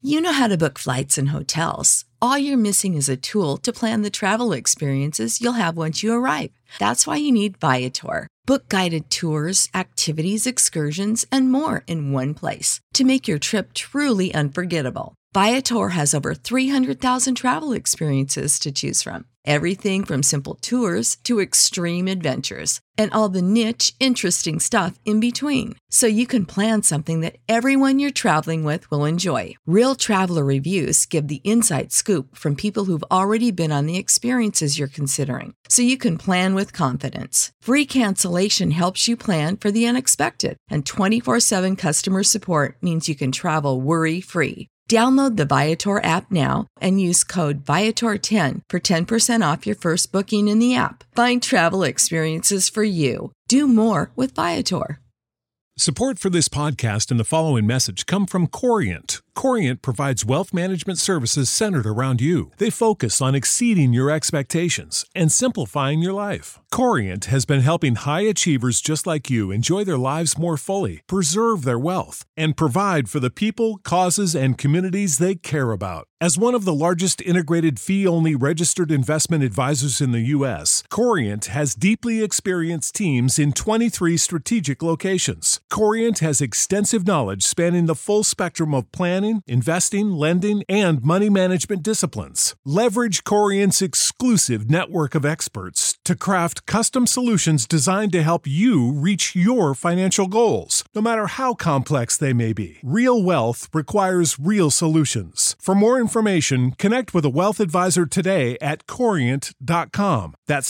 You know how to book flights and hotels. All you're missing is a tool to plan the travel experiences you'll have once you arrive. That's why you need Viator. Book guided tours, activities, excursions, and more in one place to make your trip truly unforgettable. Viator has over 300,000 travel experiences to choose from. Everything from simple tours to extreme adventures and all the niche, interesting stuff in between. So you can plan something that everyone you're traveling with will enjoy. Real traveler reviews give the inside scoop from people who've already been on the experiences you're considering. So you can plan with confidence. Free cancellation helps you plan for the unexpected. And 24/7 customer support means you can travel worry-free. Download the Viator app now and use code Viator10 for 10% off your first booking in the app. Find travel experiences for you. Do more with Viator. Support for this podcast and the following message come from Corient. Corient provides wealth management services centered around you. They focus on exceeding your expectations and simplifying your life. Corient has been helping high achievers just like you enjoy their lives more fully, preserve their wealth, and provide for the people, causes, and communities they care about. As one of the largest integrated fee-only registered investment advisors in the U.S., Corient has deeply experienced teams in 23 strategic locations. Corient has extensive knowledge spanning the full spectrum of planning, investing, lending, and money management disciplines. Leverage Corient's exclusive network of experts to craft custom solutions designed to help you reach your financial goals, no matter how complex they may be. Real wealth requires real solutions. For more information, connect with a wealth advisor today at Corient.com. That's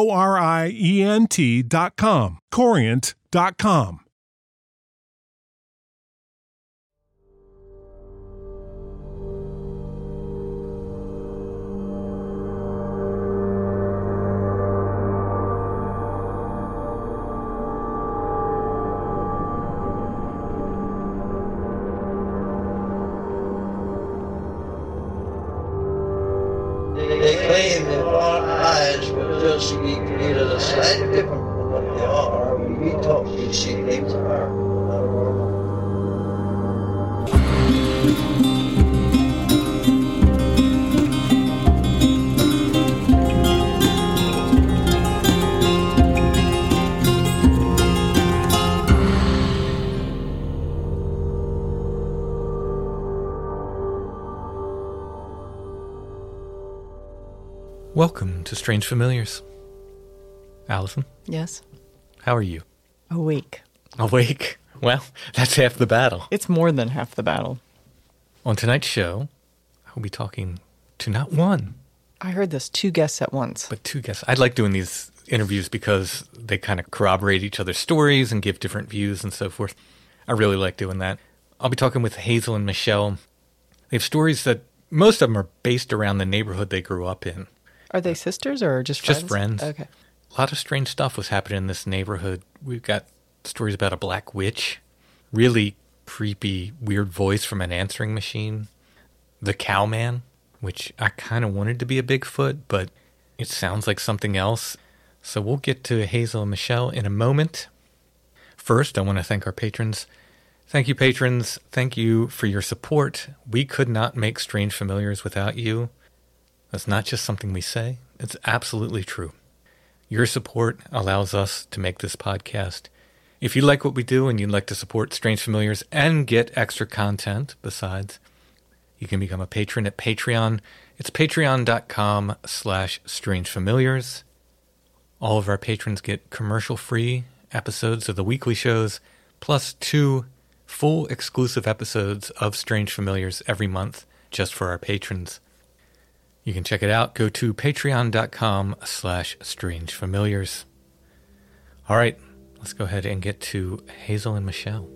Corient.com. Corient.com. They claim that our eyes will just be created a slightly different from what they are. We talk, we see things are not normal. Welcome to Strange Familiars. Allison, Yes. how are you? Awake. Awake? Well, that's half the battle. It's more than half the battle. On tonight's show, I will be talking to not one, I heard this 2 guests at once. but 2 guests. I like doing these interviews because they kind of corroborate each other's stories and give different views and so forth. I really like doing that. I'll be talking with Hazel and Michelle. They have stories that most of them are based around the neighborhood they grew up in. Are they sisters or just friends? Just friends. Okay. A lot of strange stuff was happening in this neighborhood. We've got stories about a black witch, really creepy, weird voice from an answering machine, the cowman, which I kind of wanted to be a Bigfoot, but it sounds like something else. So we'll get to Hazel and Michelle in a moment. First, I want to thank our patrons. Thank you, patrons. Thank you for your support. We could not make Strange Familiars without you. That's not just something we say. It's absolutely true. Your support allows us to make this podcast. If you like what we do and you'd like to support Strange Familiars and get extra content besides, you can become a patron at Patreon. It's patreon.com/strangefamiliars. All of our patrons get commercial-free episodes of the weekly shows, plus 2 full exclusive episodes of Strange Familiars every month just for our patrons. You can check it out. Go to patreon.com/strangefamiliars. All right, let's go ahead and get to Hazel and Michelle.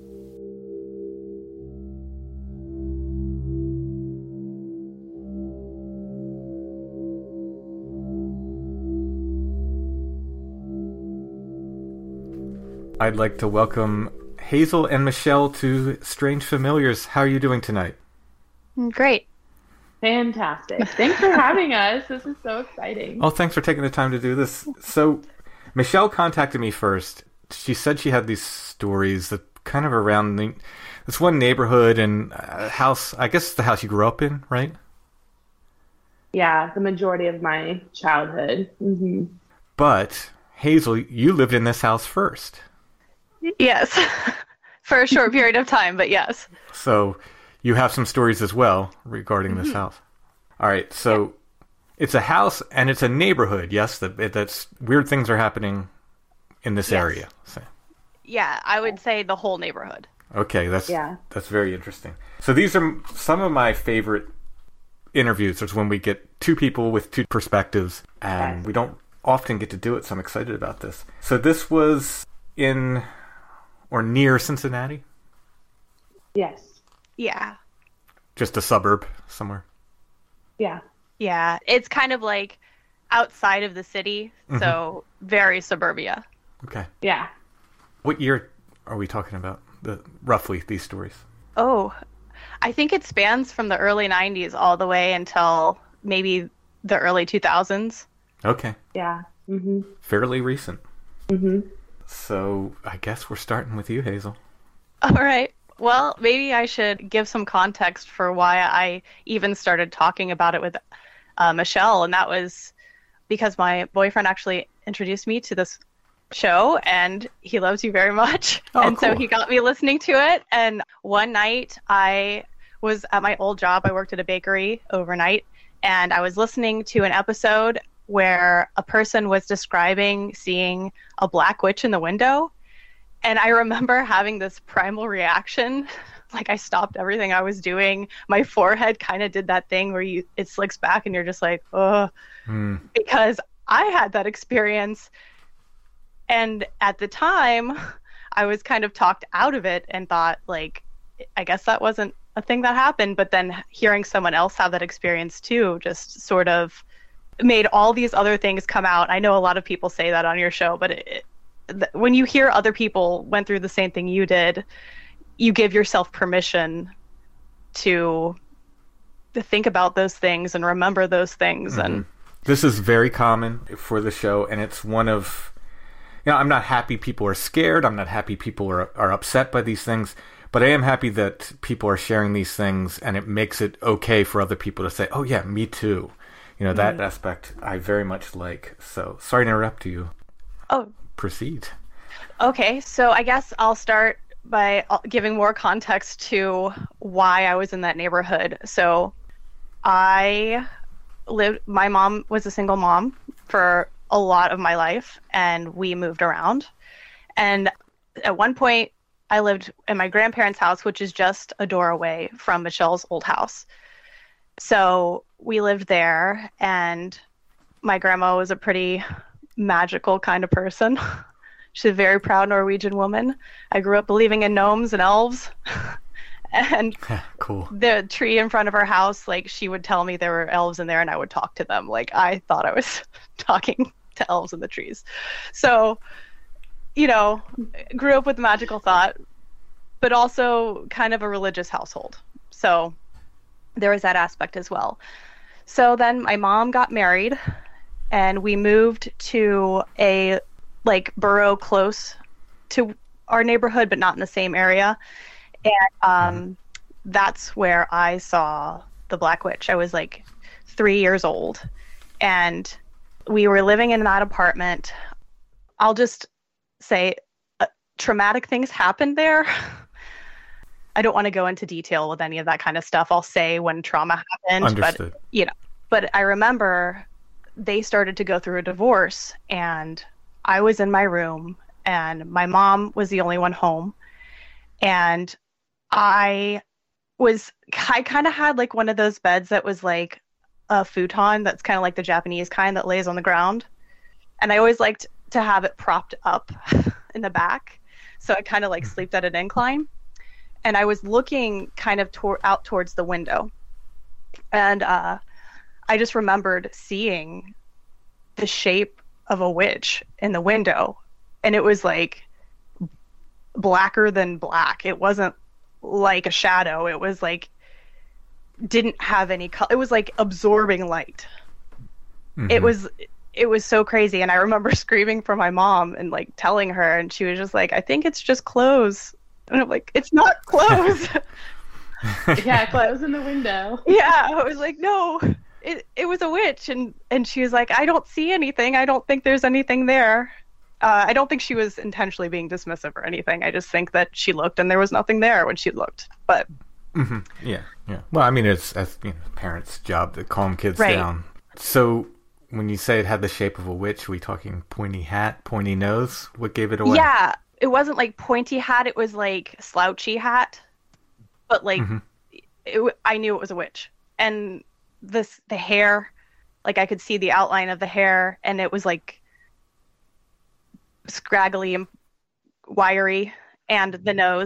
I'd like to welcome Hazel and Michelle to Strange Familiars. How are you doing tonight? Great. Fantastic. Thanks for having us. This is so exciting. Oh, thanks for taking the time to do this. So, Michelle contacted me first. She said she had these stories that kind of around this one neighborhood and house. I guess it's the house you grew up in, right? Yeah, the majority of my childhood. Mm-hmm. But Hazel, you lived in this house first. Yes, for a short period of time, but yes. So you have some stories as well regarding this house. All right, so it's a house and it's a neighborhood. Yes, that's weird things are happening in this area. So. Yeah, I would say the whole neighborhood. Okay, that's very interesting. So these are some of my favorite interviews. It's when we get two people with two perspectives, and we don't often get to do it, so I'm excited about this. So this was in or near Cincinnati? Yes. Yeah. Just a suburb somewhere? Yeah. Yeah, it's kind of like outside of the city, so very suburbia. Okay. Yeah. What year are we talking about, roughly, these stories? Oh, I think it spans from the early 90s all the way until maybe the early 2000s. Okay. Yeah. Mm-hmm. Fairly recent. Mm-hmm. So I guess we're starting with you, Hazel. All right. Well, maybe I should give some context for why I even started talking about it with Michelle, and that was because my boyfriend actually introduced me to this show, and he loves you very much. Oh, and cool. So he got me listening to it, and one night I was at my old job. I worked at a bakery overnight, and I was listening to an episode where a person was describing seeing a black witch in the window. And I remember having this primal reaction. Like, I stopped everything I was doing. My forehead kind of did that thing where it slicks back and you're just like, ugh. Because I had that experience. And at the time, I was kind of talked out of it and thought, like, I guess that wasn't a thing that happened. But then hearing someone else have that experience too just sort of made all these other things come out. I know a lot of people say that on your show, but when you hear other people went through the same thing you did, you give yourself permission to think about those things and remember those things. And this is very common for the show, and it's one of, I'm not happy people are scared. I'm not happy people are upset by these things, but I am happy that people are sharing these things, and it makes it okay for other people to say, oh yeah, me too. That aspect I very much like. So sorry to interrupt you. Oh, proceed. Okay, so I guess I'll start by giving more context to why I was in that neighborhood. So my mom was a single mom for a lot of my life, and we moved around. And at one point, I lived in my grandparents' house, which is just a door away from Michelle's old house. So we lived there, and my grandma was a pretty magical kind of person. She's a very proud Norwegian woman. I grew up believing in gnomes and elves. And cool. The tree in front of her house, like, she would tell me there were elves in there, and I would talk to them. Like, I thought I was talking to elves in the trees. So, grew up with magical thought, but also kind of a religious household. So there was that aspect as well. So then my mom got married, and we moved to a borough close to our neighborhood, but not in the same area. And that's where I saw the Black Witch. I was 3 years old, and we were living in that apartment. I'll just say traumatic things happened there. I don't want to go into detail with any of that kind of stuff. I'll say when trauma happened. Understood. But I remember they started to go through a divorce, and I was in my room, and my mom was the only one home. And I kind of had one of those beds that was like a futon, that's kind of like the Japanese kind that lays on the ground. And I always liked to have it propped up in the back. So I kind of slept at an incline. And I was looking kind of out towards the window. And I just remembered seeing the shape of a witch in the window. And it was blacker than black. It wasn't like a shadow. It was didn't have any color. It was absorbing light. Mm-hmm. It was so crazy. And I remember screaming for my mom and telling her, and she was just I think it's just clothes. And I'm like, it's not clothes. Yeah, clothes in the window. Yeah, I was like, no, it was a witch. And she was like, I don't see anything. I don't think there's anything there. I don't think she was intentionally being dismissive or anything. I just think that she looked and there was nothing there when she looked. But yeah. Well, I mean, it's as parents' job to calm kids Right. down. So when you say it had the shape of a witch, are we talking pointy hat, pointy nose? What gave it away? yeah, it wasn't like pointy hat. It was like slouchy hat. But like, I knew it was a witch. And the hair, like I could see the outline of the hair, and it was like scraggly and wiry, and the nose,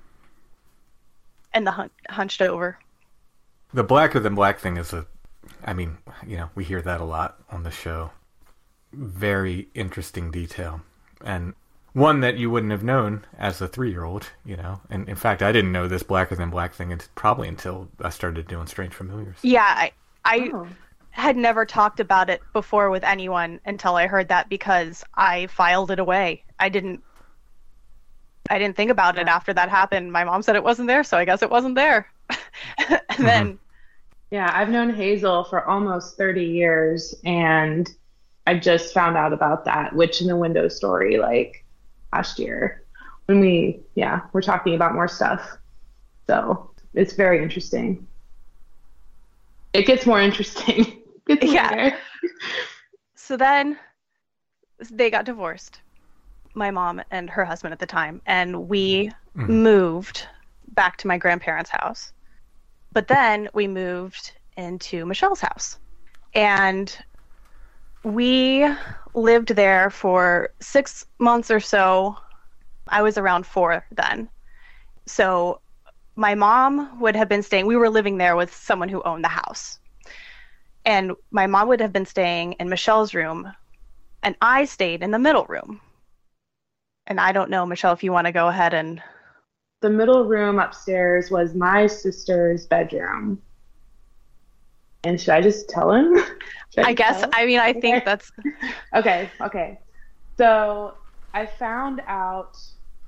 and the hunched over. The blacker than black thing is we hear that a lot on the show. Very interesting detail. And one that you wouldn't have known as a 3-year-old, And in fact, I didn't know this blacker than black thing probably until I started doing Strange Familiars. Yeah, I had never talked about it before with anyone until I heard that, because I filed it away. I didn't think about it after that happened. My mom said it wasn't there, so I guess it wasn't there. And then... Yeah, I've known Hazel for almost 30 years, and I just found out about that witch in the window story like last year when we're talking about more stuff. So it's very interesting. It gets more interesting. Yeah. So then they got divorced, my mom and her husband at the time, and we moved back to my grandparents' house. But then we moved into Michelle's house, and we lived there for 6 months or so. I was around 4 then. So my mom would have been staying. We were living there with someone who owned the house. And my mom would have been staying in Michelle's room, and I stayed in the middle room. And I don't know, Michelle, if you want to go ahead and... The middle room upstairs was my sister's bedroom. And should I just tell him? I guess. I mean, I think that's... Okay. So I found out,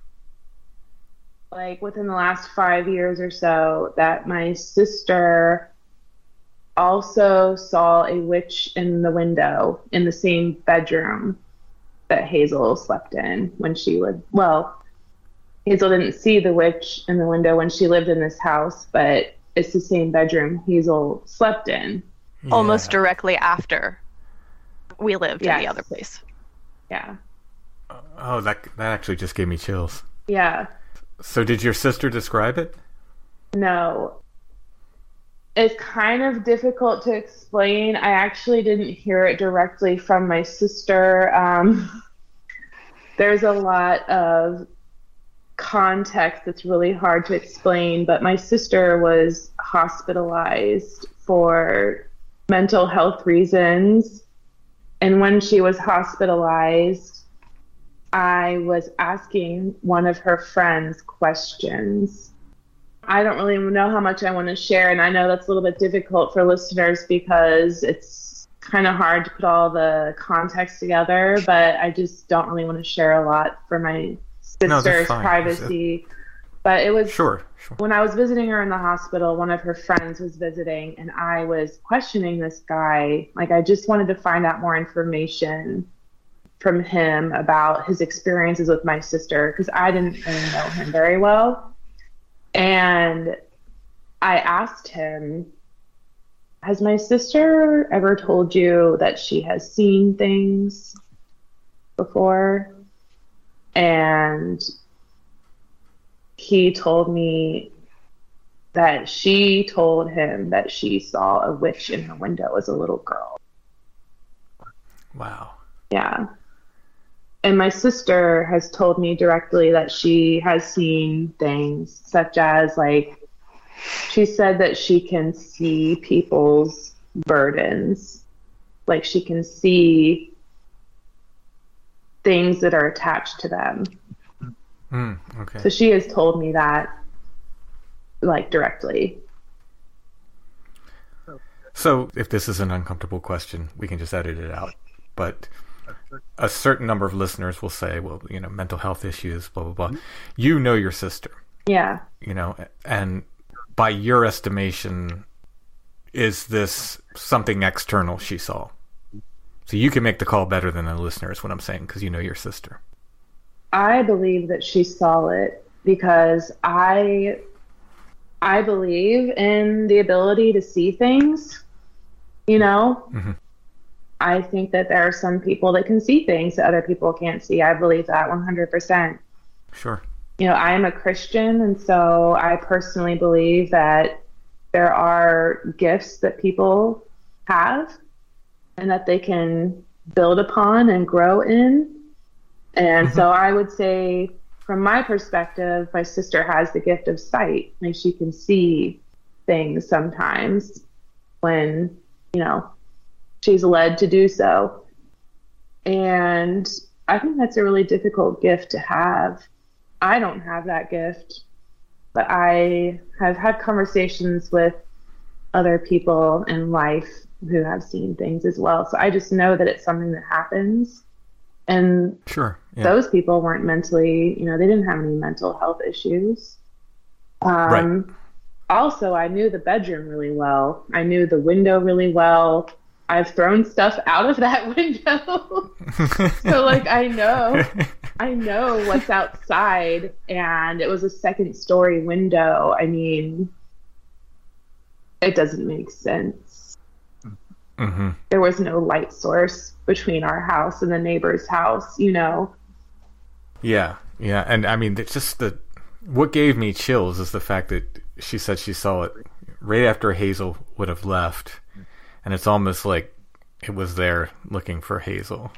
like, within the last 5 years or so, that my sister also saw a witch in the window in the same bedroom that Hazel slept in when she would... Well, Hazel didn't see the witch in the window when she lived in this house, but it's the same bedroom Hazel slept in. Yeah. Almost directly after we lived in the other place. Yeah. Oh, that actually just gave me chills. Yeah. So did your sister describe it? No. It's kind of difficult to explain. I actually didn't hear it directly from my sister. There's a lot of context that's really hard to explain, but my sister was hospitalized for mental health reasons. And when she was hospitalized, I was asking one of her friends questions. I don't really know how much I want to share, and I know that's a little bit difficult for listeners because it's kind of hard to put all the context together, but I just don't really want to share a lot for my sister's privacy. But it was sure. When I was visiting her in the hospital, one of her friends was visiting, and I was questioning this guy. Like, I just wanted to find out more information from him about his experiences with my sister, because I didn't really know him very well. And I asked him, has my sister ever told you that she has seen things before? And he told me that she told him that she saw a witch in her window as a little girl. Wow. Yeah. And my sister has told me directly that she has seen things such as, like, she said that she can see people's burdens. Like, she can see things that are attached to them. Okay. So she has told me that, like, directly. So if this is an uncomfortable question, we can just edit it out. But a certain number of listeners will say, well, mental health issues, blah, blah, blah. You know your sister. Yeah. And by your estimation, is this something external she saw? So you can make the call better than the listener is what I'm saying, because you know your sister. I believe that she saw it because I believe in the ability to see things, Mm-hmm. I think that there are some people that can see things that other people can't see. I believe that 100%. Sure. I am a Christian, and so I personally believe that there are gifts that people have and that they can build upon and grow in. And so I would say, from my perspective, my sister has the gift of sight. Like, she can see things sometimes when, she's led to do so. And I think that's a really difficult gift to have. I don't have that gift, but I have had conversations with other people in life who have seen things as well. So I just know that it's something that happens. And sure, yeah. Those people weren't mentally, they didn't have any mental health issues. Right. Also, I knew the bedroom really well. I knew the window really well. I've thrown stuff out of that window. So I know what's outside, and it was a second story window. I mean, it doesn't make sense. Mm-hmm. There was no light source between our house and the neighbor's house, Yeah. And I mean, it's just what gave me chills is the fact that she said she saw it right after Hazel would have left. And it's almost like it was there looking for Hazel.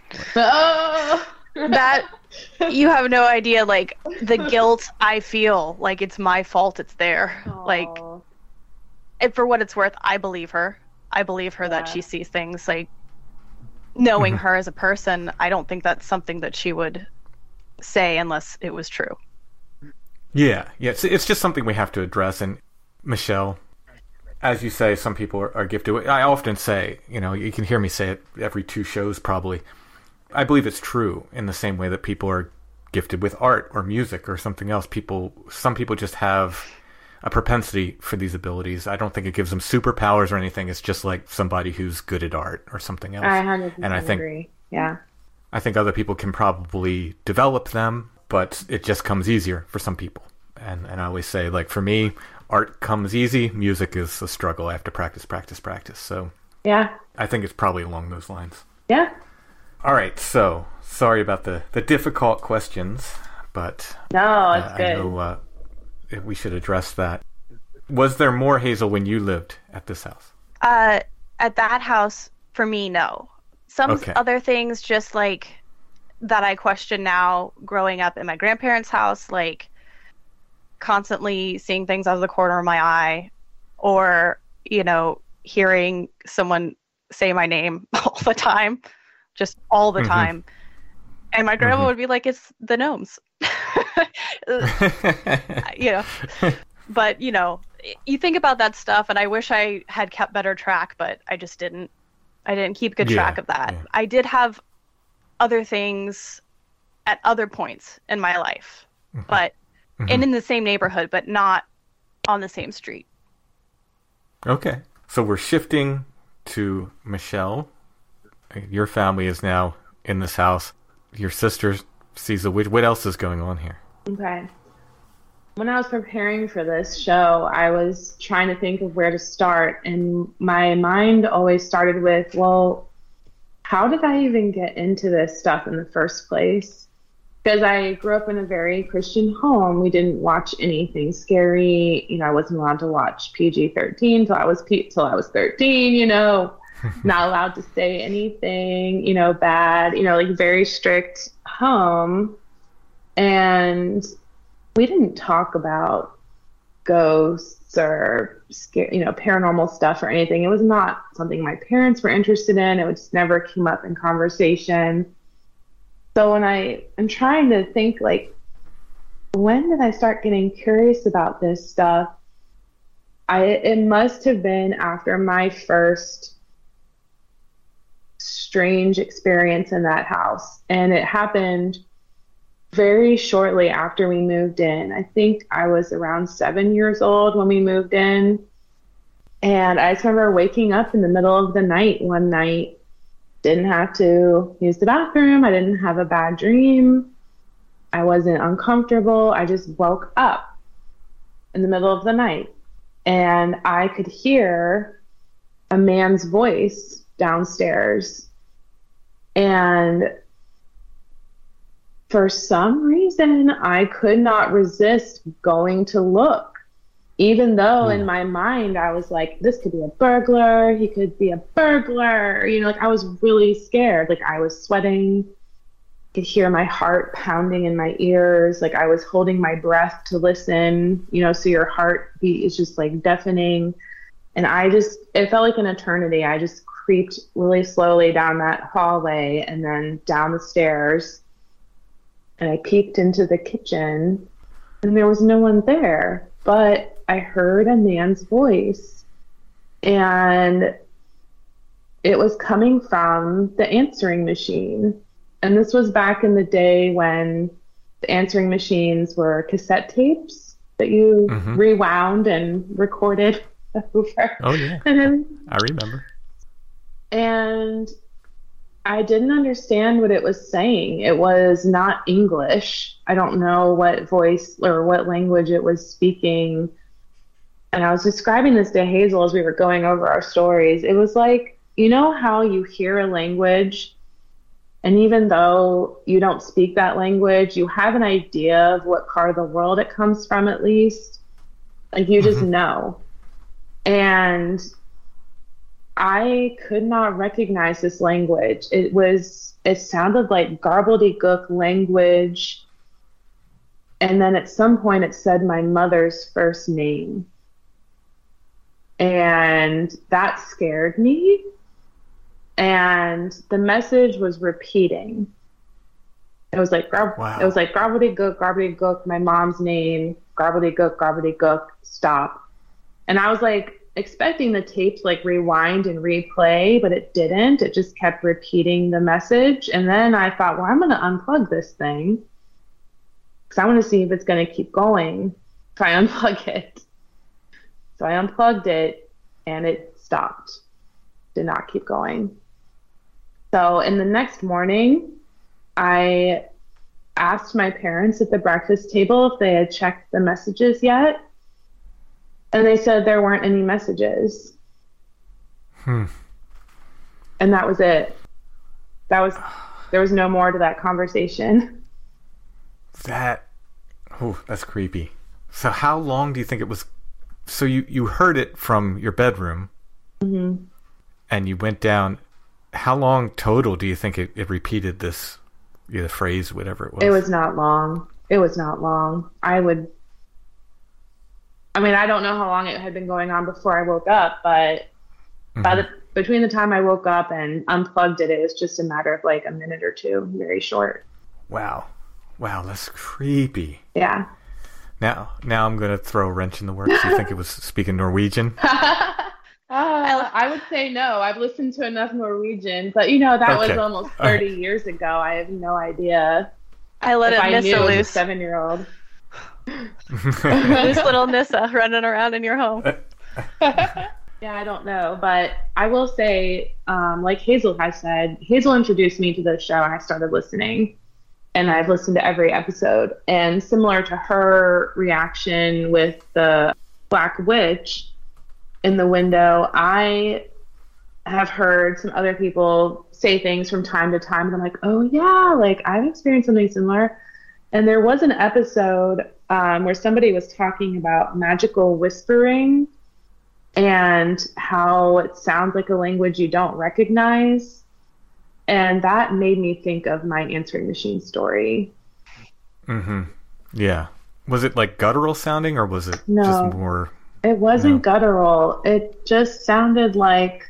That, you have no idea, the guilt I feel, it's my fault it's there. Aww. And for what it's worth, I believe her. I believe her that she sees things. Knowing her as a person, I don't think that's something that she would say unless it was true. Yeah. It's just something we have to address. And Michelle, as you say, some people are gifted. I often say, you can hear me say it every 2 shows probably. I believe it's true in the same way that people are gifted with art or music or something else. Some people just have a propensity for these abilities. I don't think it gives them superpowers or anything. It's just like somebody who's good at art or something else. I 100% agree. Yeah. I think other people can probably develop them, but it just comes easier for some people. And I always say, for me, art comes easy. Music is a struggle. I have to practice. So yeah, I think it's probably along those lines. Yeah. All right. So sorry about the difficult questions, but no, it's good. I know we should address that. Was there more Hazel when you lived at this house? At that house, for me, no. Some other things just that I question now growing up in my grandparents' house, constantly seeing things out of the corner of my eye, or, hearing someone say my name all the time, just all the time. And my grandma would be like, it's the gnomes. But, you think about that stuff, and I wish I had kept better track, but I just didn't. I didn't keep good track of that. Yeah. I did have other things at other points in my life, but and in the same neighborhood, but not on the same street. Okay. So we're shifting to Michelle. Your family is now in this house. Your sister sees the witch. What else is going on here? Okay. When I was preparing for this show, I was trying to think of where to start, and my mind always started with, well, how did I even get into this stuff in the first place? Because I grew up in a very Christian home. We didn't watch anything scary. I wasn't allowed to watch PG-13 till I was 13, not allowed to say anything, bad, very strict home. And we didn't talk about ghosts or paranormal stuff or anything. It was not something my parents were interested in. It just never came up in conversation. So when I'm trying to think, when did I start getting curious about this stuff? It must have been after my first strange experience in that house. And it happened very shortly after we moved in. I think I was around 7 years old when we moved in. And I just remember waking up in the middle of the night one night, didn't have to use the bathroom. I didn't have a bad dream. I wasn't uncomfortable. I just woke up in the middle of the night and I could hear a man's voice downstairs. And for some reason, I could not resist going to look. Even though in my mind, I was like, this could be a burglar. He could be a burglar. You know, like I was really scared. Like I was sweating. I could hear my heart pounding in my ears. Like I was holding my breath to listen, you know, so your heartbeat is just like deafening. And it felt like an eternity. I just creeped really slowly down that hallway and then down the stairs. And I peeked into the kitchen and there was no one there. But I heard a man's voice and it was coming from the answering machine. And this was back in the day when the answering machines were cassette tapes that you rewound and recorded over. Oh, yeah. I remember. And I didn't understand what it was saying. It was not English. I don't know what voice or what language it was speaking. And I was describing this to Hazel as we were going over our stories. It was like, you know how you hear a language and even though you don't speak that language, you have an idea of what part of the world it comes from at least. Like you just know. And I could not recognize this language. It sounded like gobbledygook language. And then at some point it said my mother's first name. And that scared me. And the message was repeating. It was like, It was like gobbledygook, gobbledygook, my mom's name, gobbledygook, gobbledygook, stop. And I was like expecting the tape to like rewind and replay, but it didn't. It just kept repeating the message. And then I thought, well, I'm going to unplug this thing because I want to see if it's going to keep going. So I unplug it. So I unplugged it and it stopped. Did not keep going. So in the next morning, I asked my parents at the breakfast table if they had checked the messages yet. And they said there weren't any messages. And that was it. There was no more to that conversation. That's creepy. So how long do you think it was? So you heard it from your bedroom and you went down. How long total do you think it repeated this, the phrase, whatever it was? It was not long. I don't know how long it had been going on before I woke up, but between the time I woke up and unplugged it, it was just a matter of like a minute or two, very short. Wow, that's creepy. Yeah. Now I'm going to throw a wrench in the works. You think it was speaking Norwegian? I would say no. I've listened to enough Norwegian, but that was almost 30 years ago. I have no idia. I let it Nissa loose. A 7-year-old. Loose little Nissa running around in your home. Yeah, I don't know, but I will say, like Hazel has said, Hazel introduced me to the show and I started listening. And I've listened to every episode. And similar to her reaction with the Black Witch in the window, I have heard some other people say things from time to time. And I'm like, oh, yeah, like I've experienced something similar. And there was an episode where somebody was talking about magical whispering and how it sounds like a language you don't recognize. And that made me think of my answering machine story. Yeah. Was it like guttural sounding or was it just more... It wasn't guttural. It just sounded like...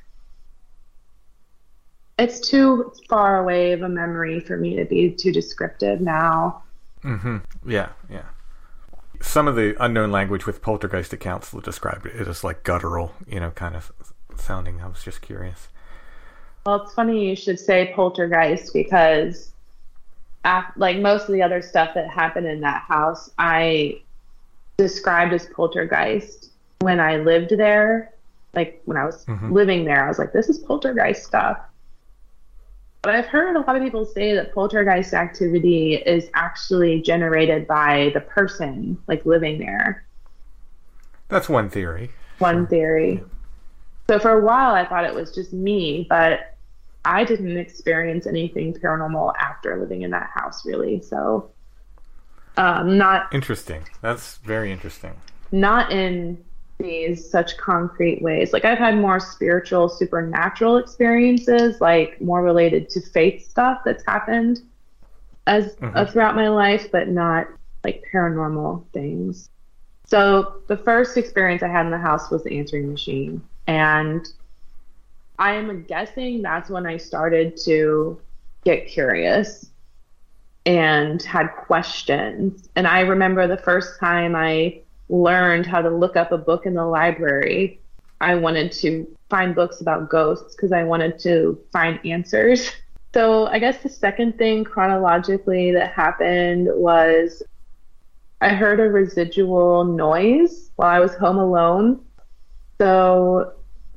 It's too far away of a memory for me to be too descriptive now. Yeah. Some of the unknown language with poltergeist accounts will describe it as like guttural, kind of sounding. I was just curious. Well, it's funny you should say poltergeist because, like most of the other stuff that happened in that house, I described as poltergeist when I lived there. Like when I was living there, I was like, this is poltergeist stuff. But I've heard a lot of people say that poltergeist activity is actually generated by the person like living there. That's one theory. One theory. So for a while I thought it was just me, but I didn't experience anything paranormal after living in that house really. So not interesting. That's very interesting. Not in these such concrete ways. Like I've had more spiritual, supernatural experiences, like more related to faith stuff that's happened as throughout my life, but not like paranormal things. So the first experience I had in the house was the answering machine, and I am guessing that's when I started to get curious and had questions. And I remember the first time I learned how to look up a book in the library, I wanted to find books about ghosts because I wanted to find answers. So I guess the second thing chronologically that happened was I heard a residual noise while I was home alone. So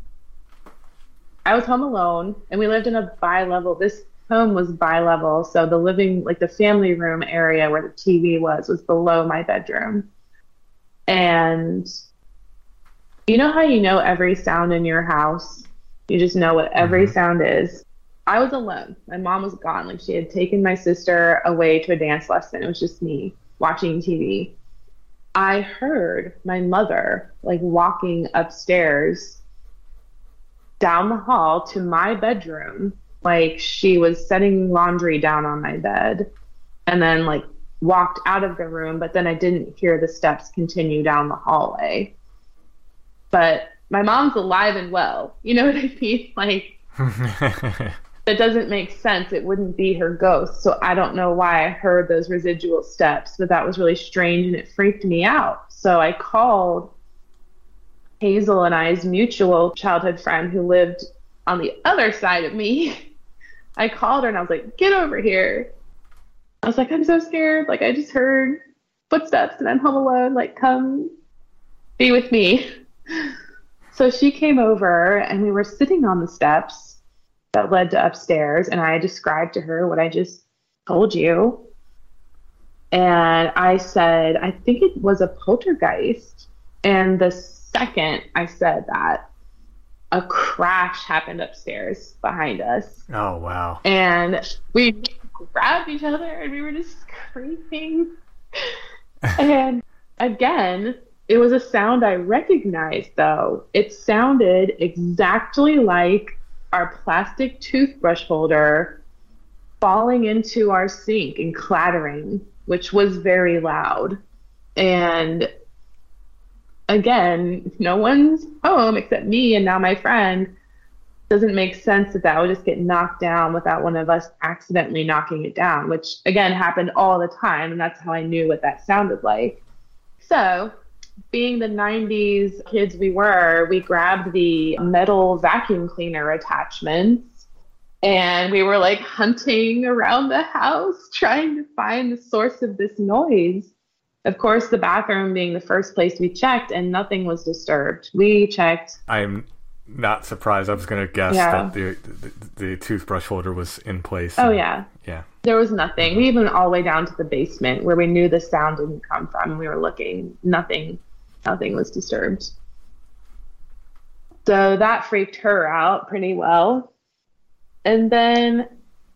I was home alone and we lived in a bi-level. This home was bi-level. So the living, like the family room area where the TV was below my bedroom. And you know how you know every sound in your house? You just know what every sound is. I was alone. My mom was gone. Like she had taken my sister away to a dance lesson. It was just me watching TV. I heard my mother like walking upstairs down the hall to my bedroom. Like she was setting laundry down on my bed and then like walked out of the room, but then I didn't hear the steps continue down the hallway. But my mom's alive and well. You know what I mean? Like, that doesn't make sense. It wouldn't be her ghost. So I don't know why I heard those residual steps, but that was really strange and it freaked me out. So I called Hazel and I's mutual childhood friend who lived on the other side of me. I called her and I was like, get over here. I was like, I'm so scared. Like, I just heard footsteps and I'm home alone. Like, come be with me. So she came over and we were sitting on the steps that led to upstairs. And I described to her what I just told you. And I said, I think it was a poltergeist. And the second I said that, a crash happened upstairs behind us. Oh, wow. And we grabbed each other and we were just screaming. And again, it was a sound I recognized though. It sounded exactly like our plastic toothbrush holder falling into our sink and clattering, which was very loud. And again, no one's home except me and now my friend. Doesn't make sense that would just get knocked down without one of us accidentally knocking it down, which again happened all the time, and that's how I knew what that sounded like. So, being the 90s kids we were, we grabbed the metal vacuum cleaner attachments and we were like hunting around the house trying to find the source of this noise. Of course, the bathroom being the first place we checked and nothing was disturbed. We checked. I'm not surprised. I was going to guess that the toothbrush holder was in place. Oh, yeah. Yeah. There was nothing. We even went all the way down to the basement where we knew the sound didn't come from. And we were looking. Nothing was disturbed. So that freaked her out pretty well. And then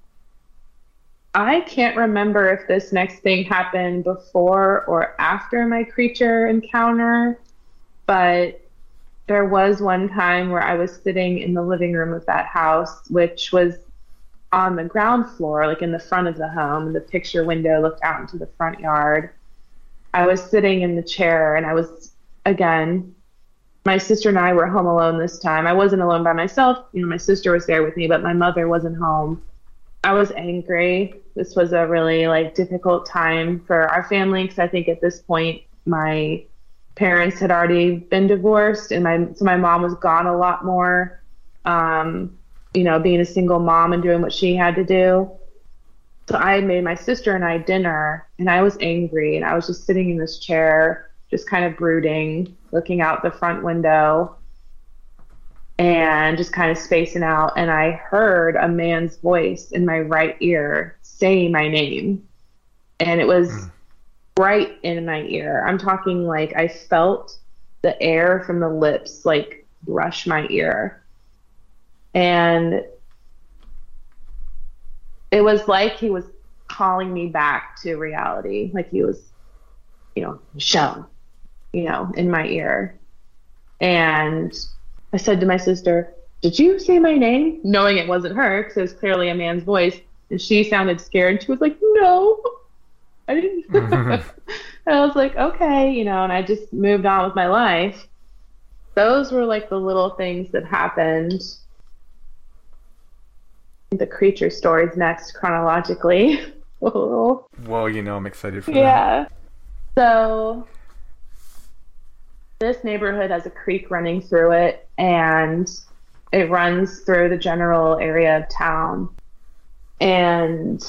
I can't remember if this next thing happened before or after my creature encounter, but there was one time where I was sitting in the living room of that house, which was on the ground floor, like in the front of the home. The picture window looked out into the front yard. I was sitting in the chair and I was, again, my sister and I were home alone this time. I wasn't alone by myself. You know, my sister was there with me, but my mother wasn't home. I was angry. This was a really difficult time for our family because I think at this point my parents had already been divorced and so my mom was gone a lot more. being a single mom and doing what she had to do. So I made my sister and I dinner, and I was angry, and I was just sitting in this chair, just kind of brooding, looking out the front window and just kind of spacing out. And I heard a man's voice in my right ear say my name. And it was right in my ear. I'm talking like I felt the air from the lips like brush my ear. And it was like he was calling me back to reality. Like he was, Michelle, in my ear. And I said to my sister, "Did you say my name?" Knowing it wasn't her, because it was clearly a man's voice. And she sounded scared. She was like, "No, I didn't." And I was like, okay, and I just moved on with my life. Those were like the little things that happened. The creature stories next chronologically. Well, I'm excited for that. Yeah. So this neighborhood has a creek running through it, and it runs through the general area of town. And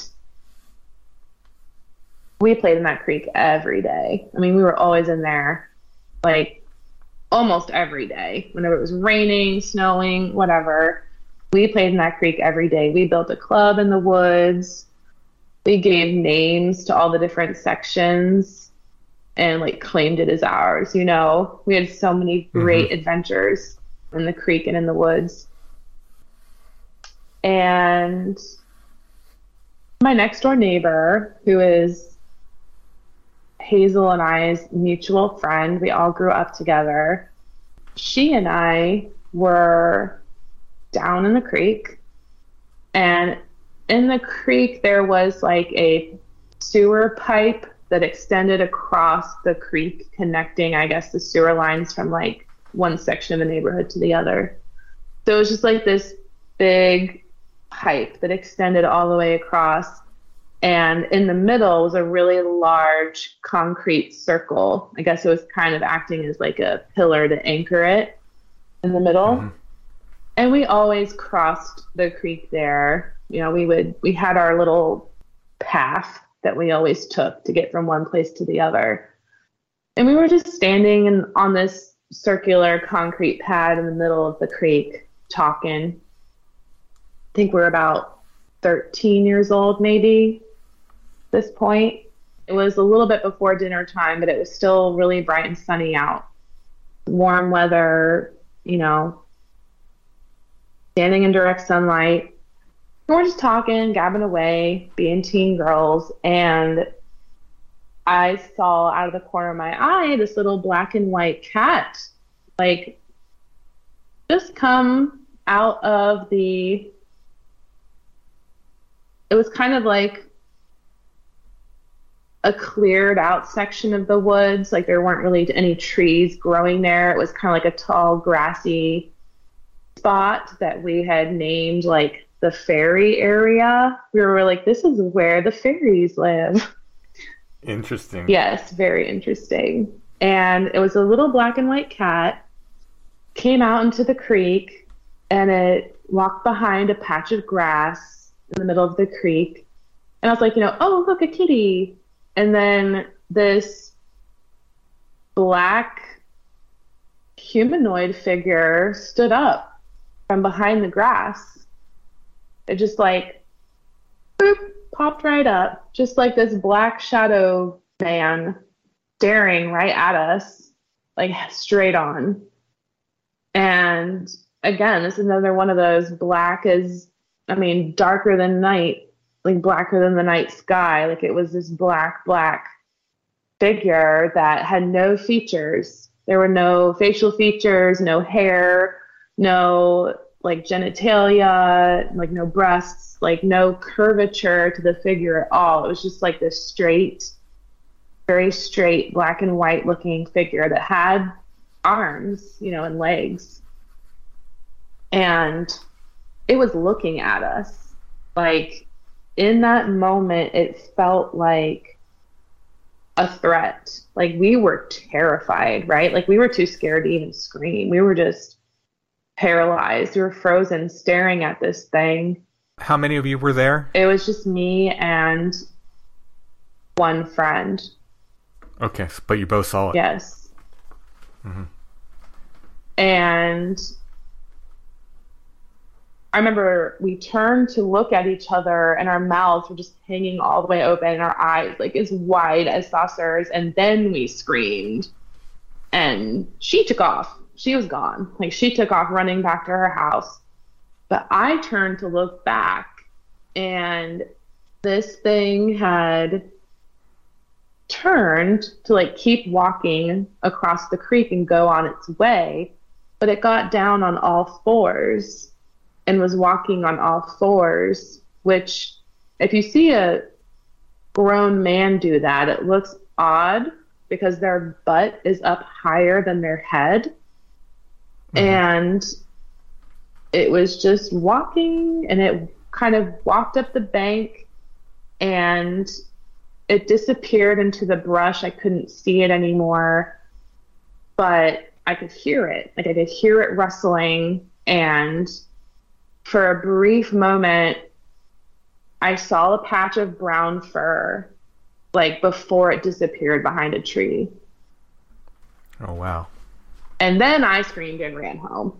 we played in that creek every day. I mean, we were always in there, like almost every day. Whenever it was raining, snowing, whatever, we played in that creek every day. We built a club in the woods. We gave names to all the different sections and like claimed it as ours. We had so many great adventures in the creek and in the woods. And my next door neighbor, who is Hazel and I's mutual friend, we all grew up together. She and I were down in the creek, and in the creek there was like a sewer pipe that extended across the creek, connecting, I guess, the sewer lines from like one section of the neighborhood to the other. So it was just like this big pipe that extended all the way across, and in the middle was a really large concrete circle. I guess it was kind of acting as like a pillar to anchor it in the middle. And we always crossed the creek there. We had our little path that we always took to get from one place to the other. And we were just standing on this circular concrete pad in the middle of the creek talking. I think we're about 13 years old, maybe, at this point. It was a little bit before dinner time, but it was still really bright and sunny out. Warm weather, standing in direct sunlight. And we're just talking, gabbing away, being teen girls. And I saw out of the corner of my eye this little black and white cat, like, just come out of it was kind of like a cleared out section of the woods. Like there weren't really any trees growing there. It was kind of like a tall, grassy spot that we had named like the fairy area. We were like, this is where the fairies live. Interesting. Yes, very interesting. And it was a little black and white cat, came out into the creek, and it walked behind a patch of grass in the middle of the creek. And I was like, oh, look, a kitty. And then this black humanoid figure stood up from behind the grass. It just like, boop, popped right up, just like this black shadow man staring right at us, like straight on. And again, this is another one of those darker than night, like blacker than the night sky. Like it was this black figure that had no features. There were no facial features, no hair, no like genitalia, like no breasts, like no curvature to the figure at all. It was just like this straight, very straight black and white looking figure that had arms, and legs. And it was looking at us. Like in that moment, it felt like a threat. Like we were terrified, right? Like we were too scared to even scream. We were just paralyzed. We were frozen staring at this thing. How many of you were there? It was just me and one friend. Okay, but you both saw it. Yes. Mm-hmm. And I remember we turned to look at each other and our mouths were just hanging all the way open and our eyes like as wide as saucers. And then we screamed and she took off. She was gone. Like she took off running back to her house. But I turned to look back and this thing had turned to like keep walking across the creek and go on its way. But it got down on all fours and was walking on all fours, which if you see a grown man do that, it looks odd because their butt is up higher than their head. Mm-hmm. And it was just walking and it kind of walked up the bank and it disappeared into the brush. I couldn't see it anymore, but I could hear it. Like I could hear it rustling, and for a brief moment, I saw a patch of brown fur, like before it disappeared behind a tree. Oh, wow. And then I screamed and ran home.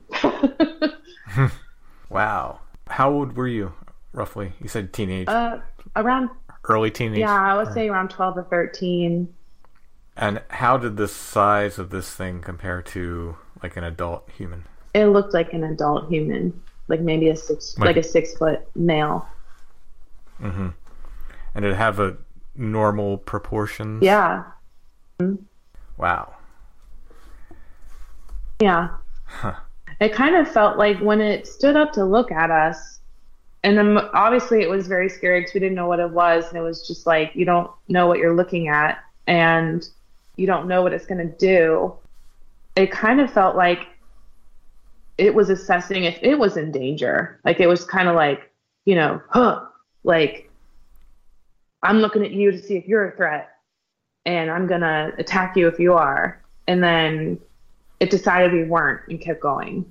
Wow. How old were you, roughly? You said teenage. Around... Early teenage? Yeah, I would say around 12 or 13. And how did the size of this thing compare to like an adult human? It looked like an adult human, like maybe a 6-foot male. Mm-hmm. And did it have a normal proportions? Yeah. Mm-hmm. Wow. Yeah. Huh. It kind of felt like when it stood up to look at us, and then obviously it was very scary because we didn't know what it was. And it was just like, you don't know what you're looking at and you don't know what it's going to do. It kind of felt like it was assessing if it was in danger. Like it was kind of like, like I'm looking at you to see if you're a threat and I'm going to attack you if you are. And then it decided we weren't and kept going.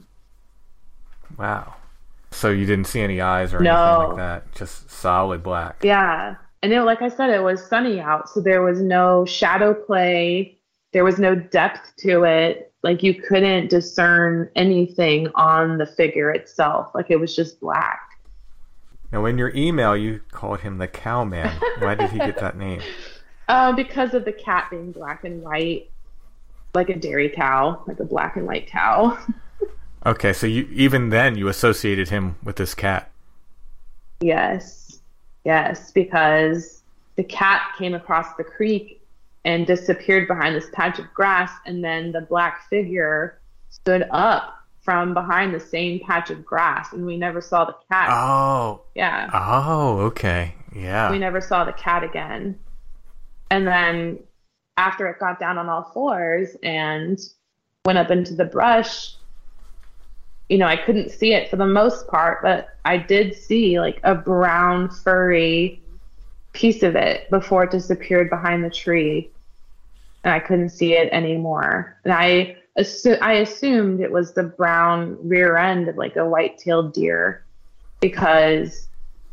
Wow. So you didn't see any eyes or anything like that? Just solid black? Yeah. And like I said, it was sunny out, so there was no shadow play. There was no depth to it. Like you couldn't discern anything on the figure itself. Like it was just black. Now, in your email, you called him the Cowman. Why did he get that name? Because of the cat being black and white, like a dairy cow, like a black and white cow. Okay, so even then you associated him with this cat. Yes, because the cat came across the creek and disappeared behind this patch of grass, and then the black figure stood up from behind the same patch of grass, and we never saw the cat. Oh. Yeah. Oh, okay. Yeah. We never saw the cat again. And then after it got down on all fours and went up into the brush, I couldn't see it for the most part, but I did see like a brown furry piece of it before it disappeared behind the tree. And I couldn't see it anymore. And I assumed it was the brown rear end of like a white-tailed deer because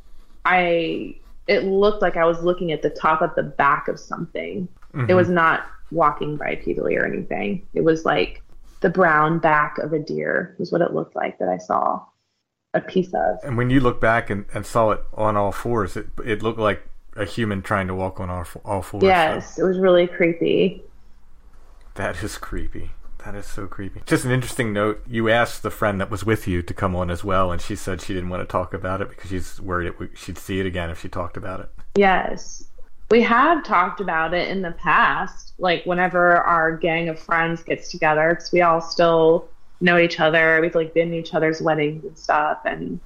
it looked like I was looking at the top of the back of something. Mm-hmm. It was not walking bipedally or anything. It was like the brown back of a deer was what it looked like that I saw a piece of. And when you look back and saw it on all fours, it looked like a human trying to walk on all fours. Yes, so. It was really creepy. That is creepy. That is so creepy. Just an interesting note, you asked the friend that was with you to come on as well, and she said she didn't want to talk about it because she's worried she'd see it again if she talked about it. Yes. We have talked about it in the past, like whenever our gang of friends gets together, because we all still know each other. We've like been to each other's weddings and stuff, and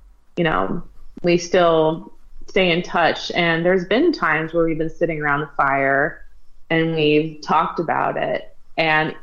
we still stay in touch. And there's been times where we've been sitting around the fire and we've talked about it. And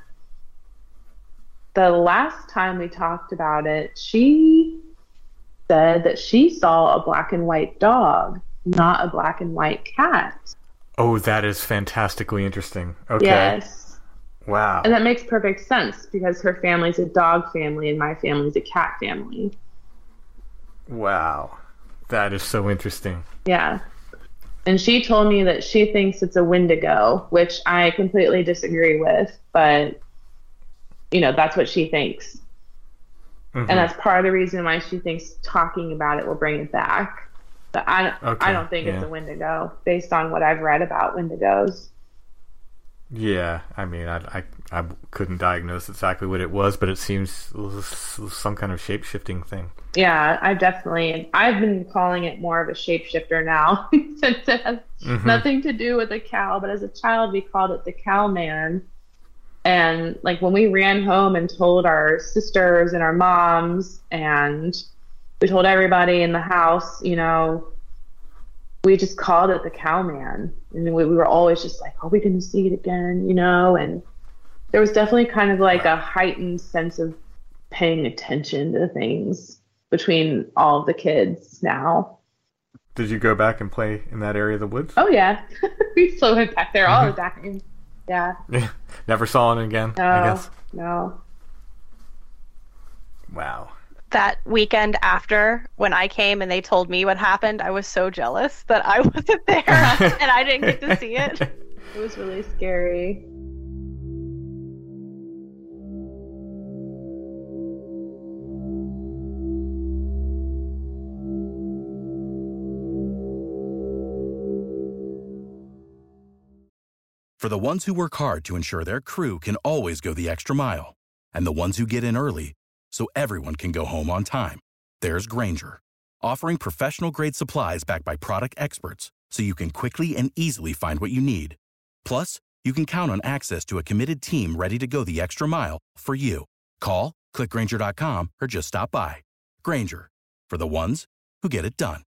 the last time we talked about it, she said that she saw a black and white dog, not a black and white cat. Oh, that is fantastically interesting. Okay. Yes. Wow. And that makes perfect sense because her family's a dog family and my family's a cat family. Wow. That is so interesting. Yeah. And she told me that she thinks it's a Wendigo, which I completely disagree with, but, you know, that's what she thinks. And that's part of the reason why she thinks talking about it will bring it back. But I don't think it's a Wendigo, based on what I've read about Wendigos. Yeah, I mean, I couldn't diagnose exactly what it was, but it seems some kind of shape-shifting thing. Yeah, I've been calling it more of a shapeshifter now, since it has nothing to do with a cow, but as a child we called it the cow man. And like when we ran home and told our sisters and our moms, and we told everybody in the house, you know, we just called it the cow man. And we were always just like, are we going to see it again? You know, and there was definitely kind of like a heightened sense of paying attention to things between all of the kids now. Did you go back and play in that area of the woods? Oh, yeah. We still went back there all the time. Yeah. Never saw it again, No, I guess. No. Wow. That weekend after, when I came and they told me what happened, I was so jealous that I wasn't there and I didn't get to see it. It was really scary. For the ones who work hard to ensure their crew can always go the extra mile, and the ones who get in early so everyone can go home on time, there's Grainger, offering professional-grade supplies backed by product experts so you can quickly and easily find what you need. Plus, you can count on access to a committed team ready to go the extra mile for you. Call, click Grainger.com, or just stop by. Grainger, for the ones who get it done.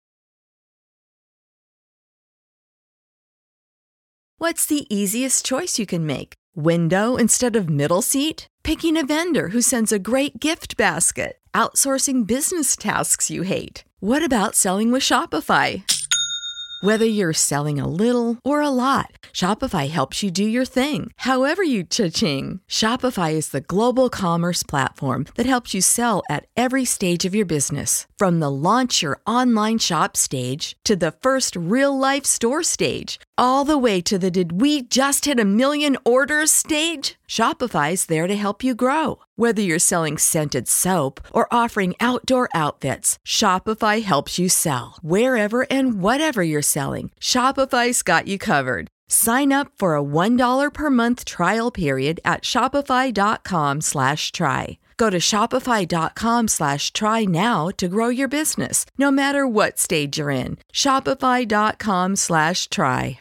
What's the easiest choice you can make? Window instead of middle seat? Picking a vendor who sends a great gift basket? Outsourcing business tasks you hate? What about selling with Shopify? Whether you're selling a little or a lot, Shopify helps you do your thing, however you cha-ching. Shopify is the global commerce platform that helps you sell at every stage of your business. From the launch your online shop stage to the first real-life store stage, all the way to the did we just hit 1 million orders stage. Shopify's there to help you grow. Whether you're selling scented soap or offering outdoor outfits, Shopify helps you sell. Wherever and whatever you're selling, Shopify's got you covered. Sign up for a $1 per month trial period at shopify.com/try. Go to shopify.com/try now to grow your business, no matter what stage you're in. Shopify.com/try.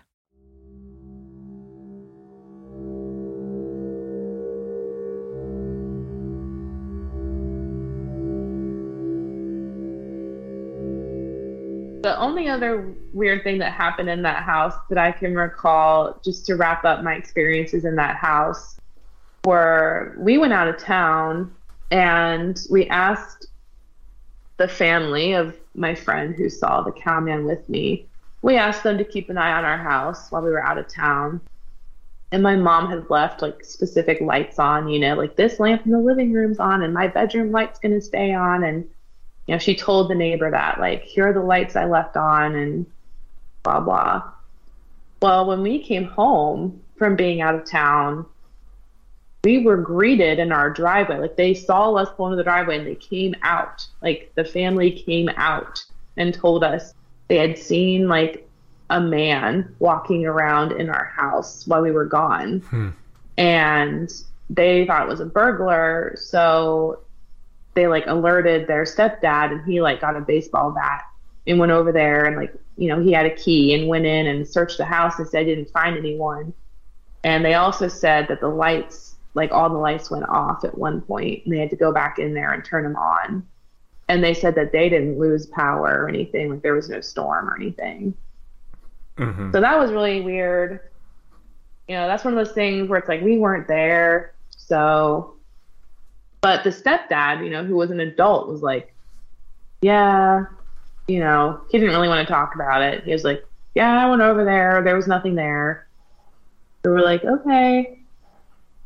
The only other weird thing that happened in that house that I can recall, just to wrap up my experiences in that house, were we went out of town and we asked the family of my friend who saw the cowman with me, we asked them to keep an eye on our house while we were out of town. And my mom had left like specific lights on, you know, like this lamp in the living room's on and my bedroom light's going to stay on. And you know, she told the neighbor that, like, here are the lights I left on and blah, blah. Well, when we came home from being out of town, we were greeted in our driveway. Like, they saw us pull into the driveway and they came out. Like, the family came out and told us they had seen, like, a man walking around in our house while we were gone. And they thought it was a burglar, so they like alerted their stepdad, and he like got a baseball bat and went over there and like, you know, he had a key and went in and searched the house and said he didn't find anyone. And they also said that the lights, like all the lights went off at one point and they had to go back in there and turn them on. And they said that they didn't lose power or anything, like there was no storm or anything. So that was really weird. You know, that's one of those things where it's like we weren't there, so. But the stepdad, you know, who was an adult, was like, yeah, you know, he didn't really want to talk about it. He was like, yeah, I went over there. There was nothing there. So we're like, okay.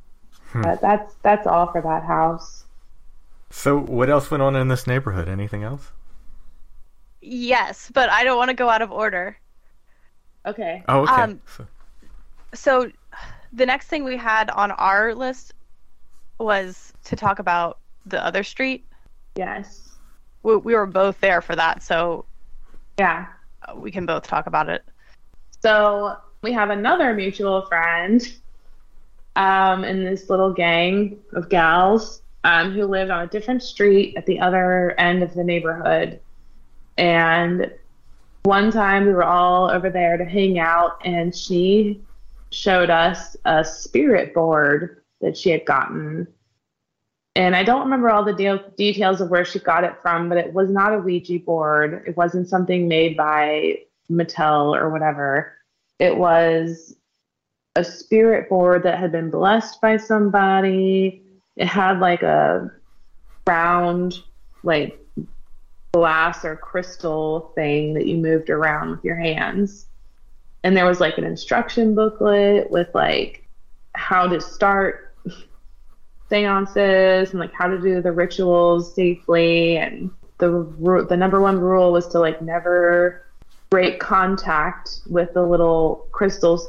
But that's all for that house. So what else went on in this neighborhood? Anything else? Yes, but I don't want to go out of order. Okay. Oh, okay. So the next thing we had on our list was to talk about the other street. Yes. We were both there for that, so yeah, we can both talk about it. So we have another mutual friend in this little gang of gals who lived on a different street at the other end of the neighborhood. And one time we were all over there to hang out, and she showed us a spirit board that she had gotten. And I don't remember all the details of where she got it from, but it was not a Ouija board. It wasn't something made by Mattel or whatever. It was a spirit board that had been blessed by somebody. It had like a round, like glass or crystal thing that you moved around with your hands. And there was like an instruction booklet with like how to start seances and like how to do the rituals safely. And the number one rule was to like never break contact with the little crystals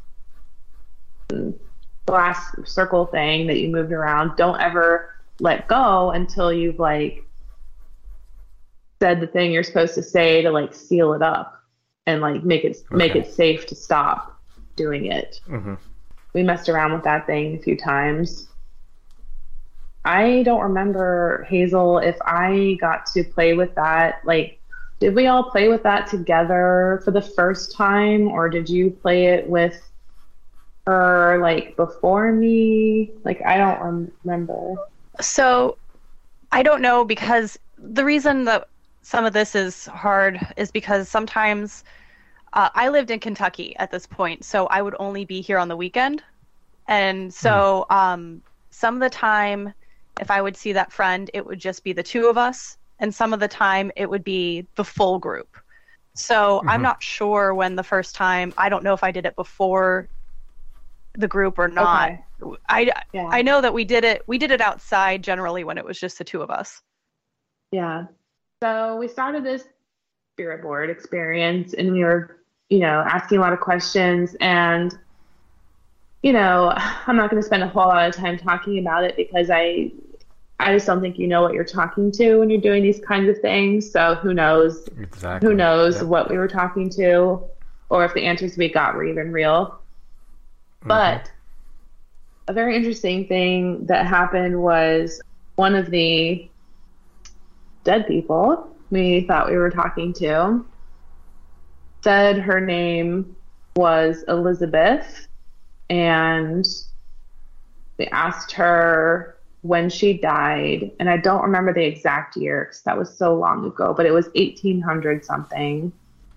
glass circle thing that you moved around. Don't ever let go until you've like said the thing you're supposed to say to like seal it up and like make it safe to stop doing it. Mm-hmm. We messed around with that thing a few times. I don't remember, Hazel, if I got to play with that. Like, did we all play with that together for the first time, or did you play it with her like before me? Like, I don't remember. So I don't know, because the reason that some of this is hard is because sometimes I lived in Kentucky at this point, so I would only be here on the weekend. And so some of the time, if I would see that friend, it would just be the two of us. And some of the time it would be the full group. So I'm not sure when the first time, I don't know if I did it before the group or not. Okay. I know that we did it outside generally when it was just the two of us. Yeah. So we started this spirit board experience, and we were, asking a lot of questions, and I'm not going to spend a whole lot of time talking about it because I just don't think you know what you're talking to when you're doing these kinds of things. So who knows? Exactly. Who knows what we were talking to, or if the answers we got were even real. Mm-hmm. But a very interesting thing that happened was one of the dead people we thought we were talking to said her name was Elizabeth, and we asked her when she died, and I don't remember the exact year because that was so long ago, but it was 1800 something.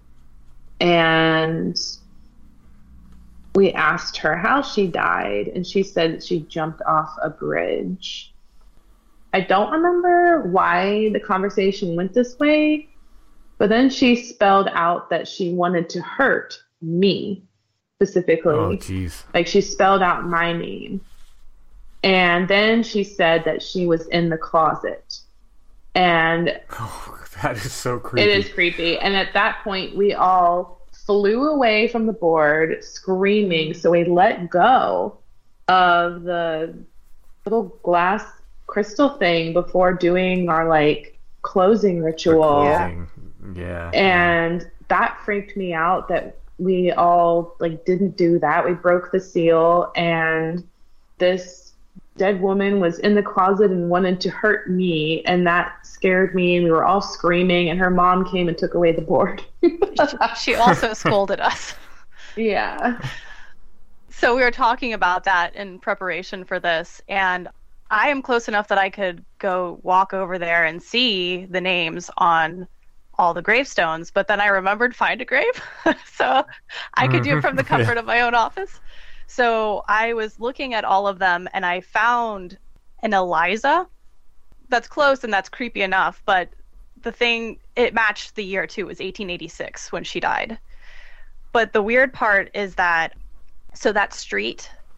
And we asked her how she died, and she said she jumped off a bridge. I don't remember why the conversation went this way, but then she spelled out that she wanted to hurt me specifically. Oh, geez. Like, she spelled out my name. And then she said that she was in the closet. And that is so creepy. It is creepy. And at that point, we all flew away from the board screaming. So we let go of the little glass crystal thing before doing our like closing ritual. Yeah. And that freaked me out that we all like didn't do that. We broke the seal, and this dead woman was in the closet and wanted to hurt me, and that scared me, and we were all screaming, and her mom came and took away the board. She also scolded us. Yeah. So we were talking about that in preparation for this, and I am close enough that I could go walk over there and see the names on all the gravestones, but then I remembered Find a Grave, so I could do it from the comfort of my own office. So I was looking at all of them, and I found an Eliza. That's close, and that's creepy enough, but the thing, it matched the year too. It was 1886 when she died. But the weird part is that, so that street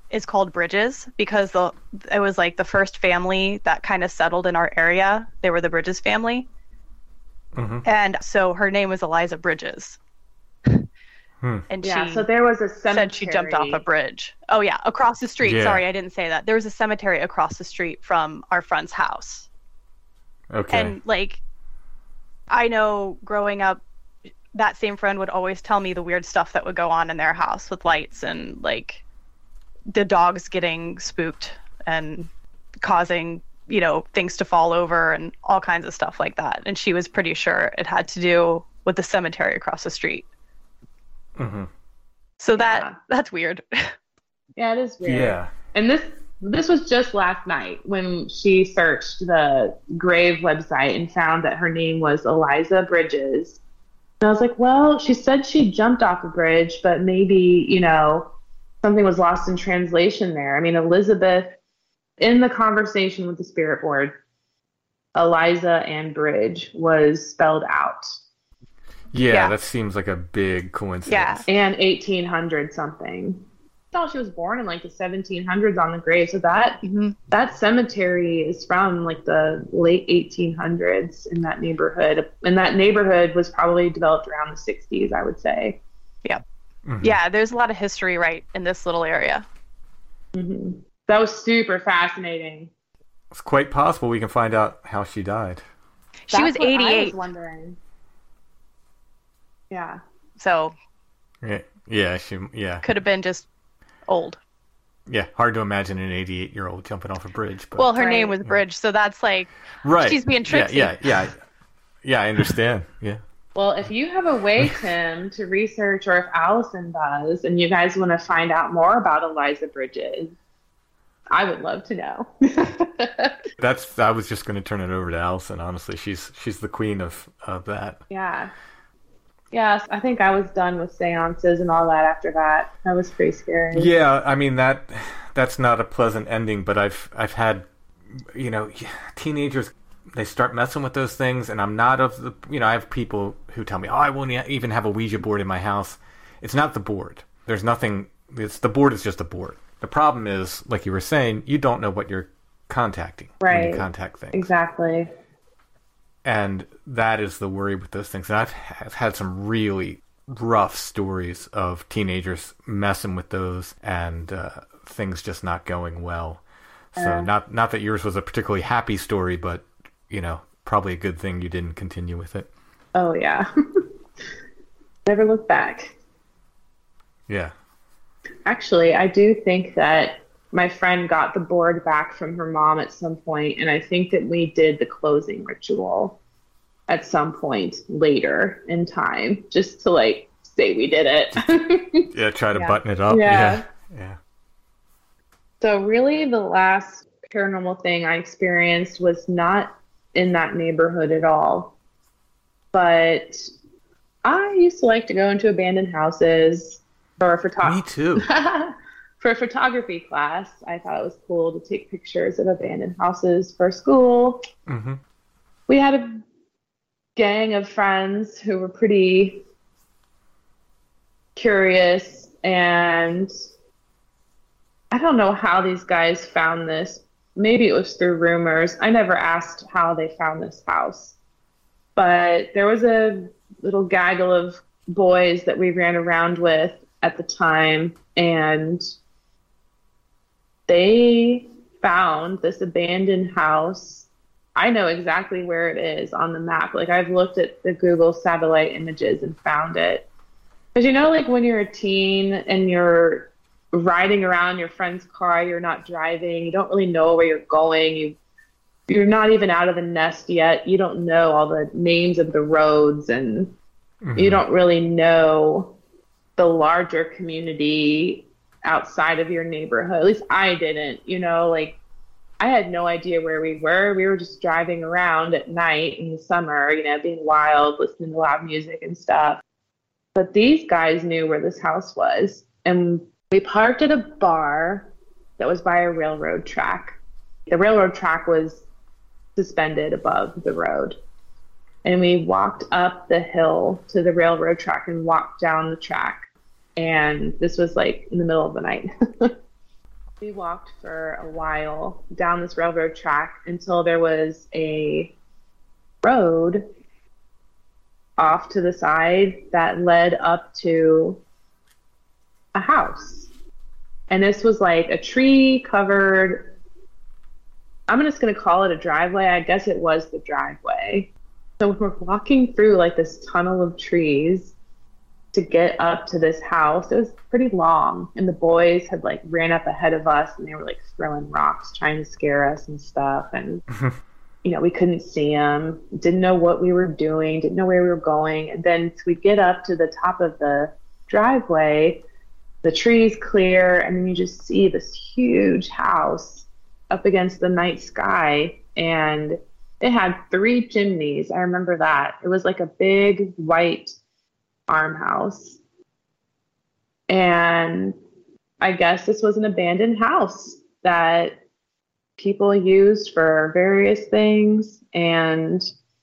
is called Bridges because it was like the first family that kind of settled in our area. They were the Bridges family. Mm-hmm. And so her name was Eliza Bridges. And Yeah, she so there was a cemetery. said she jumped off a bridge. Oh, yeah, across the street. Yeah. Sorry, I didn't say that. There was a cemetery across the street from our friend's house. Okay. And, like, I know growing up, that same friend would always tell me the weird stuff that would go on in their house with lights and, like, the dogs getting spooked and causing, you know, things to fall over and all kinds of stuff like that. And she was pretty sure it had to do with the cemetery across the street. Mm-hmm. So that's weird. Yeah, it is weird. Yeah. And this was just last night when she searched the grave website and found that her name was Eliza Bridges. And I was like, well, she said she jumped off a bridge, but maybe, you know, something was lost in translation there. I mean, Elizabeth, in the conversation with the spirit board, Eliza and Bridge was spelled out. Yeah, that seems like a big coincidence. Yeah. And 1800 something. I thought she was born in like the 1700s on the grave. So that cemetery is from like the late 1800s in that neighborhood. And that neighborhood was probably developed around the 60s, I would say. Yeah. Mm-hmm. Yeah, there's a lot of history right in this little area. Mm-hmm. That was super fascinating. It's quite possible we can find out how she died. She was That's what I 88. was wondering. Yeah. So Yeah, could have been just old. Yeah, hard to imagine an 88-year-old jumping off a bridge. But... Well, her name was Bridge, so that's like, right. She's being tricksy. Yeah, I understand. Yeah. Well, if you have a way, Tim, to research, or if Allison does, and you guys want to find out more about Eliza Bridges, I would love to know. I was just going to turn it over to Allison, honestly. She's the queen of that. Yeah. Yes, I think I was done with seances and all that after that. That was pretty scary. Yeah, I mean that's not a pleasant ending, but I've had, you know, teenagers, they start messing with those things, and I'm not of the, you know, I have people who tell me, oh, I won't even have a Ouija board in my house. It's not the board. There's nothing, the board is just a board. The problem is, like you were saying, you don't know what you're contacting when you contact things. Exactly. And that is the worry with those things. And I've had some really rough stories of teenagers messing with those and things just not going well. So not that yours was a particularly happy story, but, you know, probably a good thing you didn't continue with it. Oh, yeah. Never look back. Yeah. Actually, I do think that my friend got the board back from her mom at some point, and I think that we did the closing ritual at some point later in time, just to like say we did it. Yeah, try to button it up. Yeah. Yeah. So really the last paranormal thing I experienced was not in that neighborhood at all. But I used to like to go into abandoned houses for Me too. For a photography class. I thought it was cool to take pictures of abandoned houses for school. Mm-hmm. We had a gang of friends who were pretty curious, and I don't know how these guys found this. Maybe it was through rumors. I never asked how they found this house. But there was a little gaggle of boys that we ran around with at the time, and they found this abandoned house. I know exactly where it is on the map. Like, I've looked at the Google satellite images and found it. Because, you know, like when you're a teen and you're riding around your friend's car, you're not driving, you don't really know where you're going, you're not even out of the nest yet, you don't know all the names of the roads, and you don't really know the larger community outside of your neighborhood. At least I didn't, you know, like I had no idea where we were. We were just driving around at night in the summer, you know, being wild, listening to loud music and stuff. But these guys knew where this house was. And we parked at a bar that was by a railroad track. The railroad track was suspended above the road. And we walked up the hill to the railroad track and walked down the track. And this was like in the middle of the night. We walked for a while down this railroad track until there was a road off to the side that led up to a house. And this was like a tree covered, I'm just going to call it a driveway. I guess it was the driveway. So we're walking through like this tunnel of trees to get up to this house. It was pretty long, and the boys had like ran up ahead of us, and they were like throwing rocks, trying to scare us and stuff. And we couldn't see them, didn't know what we were doing, didn't know where we were going. And then we get up to the top of the driveway, the trees clear, and then you just see this huge house up against the night sky, and it had 3 chimneys. I remember that. It was like a big white farmhouse. And I guess this was an abandoned house that people used for various things. And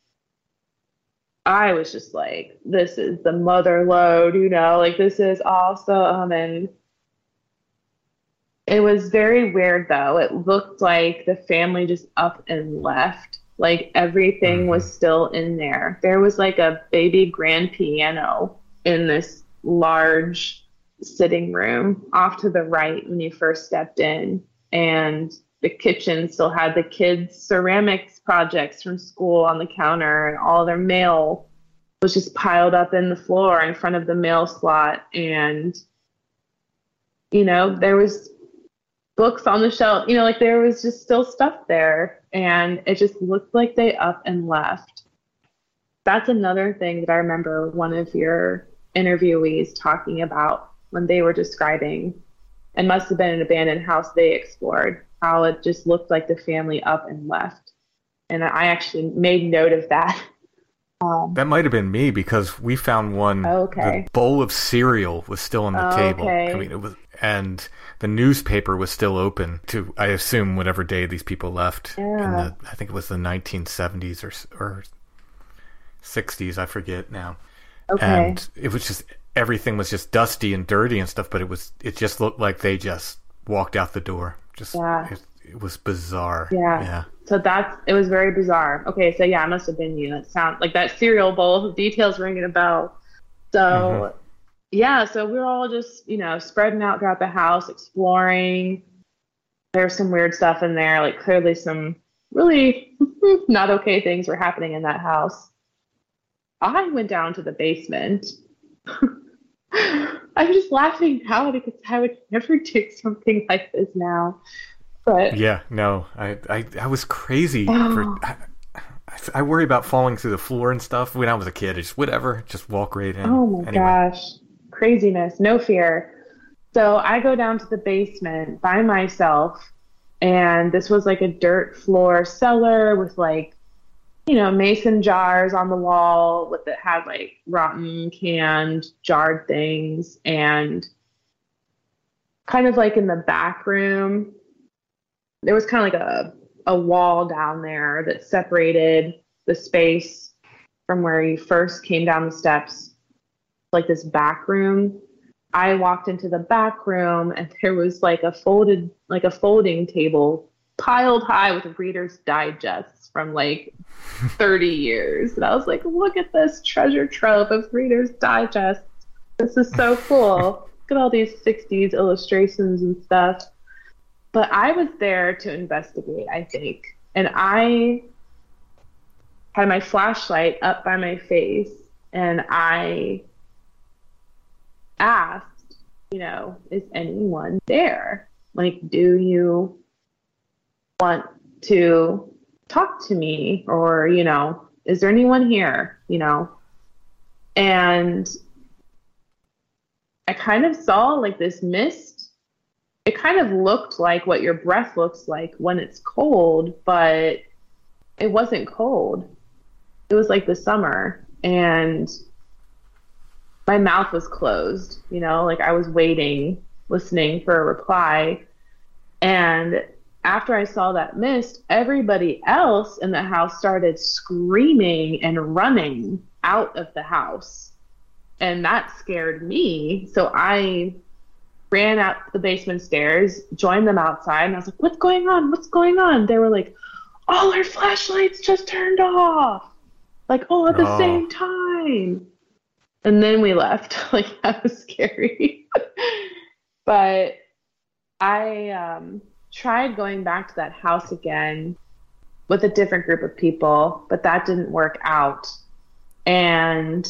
I was just like, this is the mother lode, like this is awesome. And it was very weird though. It looked like the family just up and left. Like everything was still in there. There was like a baby grand piano in this large sitting room off to the right when you first stepped in. And the kitchen still had the kids' ceramics projects from school on the counter, and all their mail was just piled up in the floor in front of the mail slot. And, there was books on the shelf, like there was just still stuff there, and it just looked like they up and left. That's another thing that I remember one of your interviewees talking about when they were describing, it must have been an abandoned house they explored, how it just looked like the family up and left. And I actually made note of that. That might have been me, because we found one. Okay. The bowl of cereal was still on the table. Okay. I mean, it was, and the newspaper was still open to, I assume, whatever day these people left. Yeah. I think it was the 1970s or 60s. I forget now. Okay. And it was just, everything was just dusty and dirty and stuff, but it just looked like they just walked out the door. It was bizarre. Yeah. So it was very bizarre. Okay, so yeah, it must have been you. That sounds like that cereal bowl, the details ringing a bell. So yeah, so we were all just, spreading out throughout the house, exploring. There's some weird stuff in there, like clearly some really not okay things were happening in that house. I went down to the basement. I'm just laughing now because I would never do something like this now. But yeah, no, I was crazy. I worry about falling through the floor and stuff. When I was a kid, just walk right in. Oh my gosh, craziness, no fear. So I go down to the basement by myself, and this was like a dirt floor cellar with like, mason jars on the wall that had like rotten, canned, jarred things, and kind of like in the back room, there was kind of like a wall down there that separated the space from where you first came down the steps, like this back room. I walked into the back room, and there was like a folding table piled high with Reader's Digests from like 30 years. And I was like, look at this treasure trove of Reader's Digest. This is so cool. Look at all these 60s illustrations and stuff. But I was there to investigate, I think. And I had my flashlight up by my face, and I asked, is anyone there? Like, do you want to talk to me? Or, is there anyone here? And I kind of saw like this mist. It kind of looked like what your breath looks like when it's cold, but it wasn't cold. It was like the summer, and my mouth was closed, like I was waiting, listening for a reply. And after I saw that mist, everybody else in the house started screaming and running out of the house. And that scared me. So I ran out the basement stairs, joined them outside, and I was like, what's going on? What's going on? They were like, all our flashlights just turned off. Like, all at the same time. And then we left. Like, that was scary. But I tried going back to that house again with a different group of people, but that didn't work out. And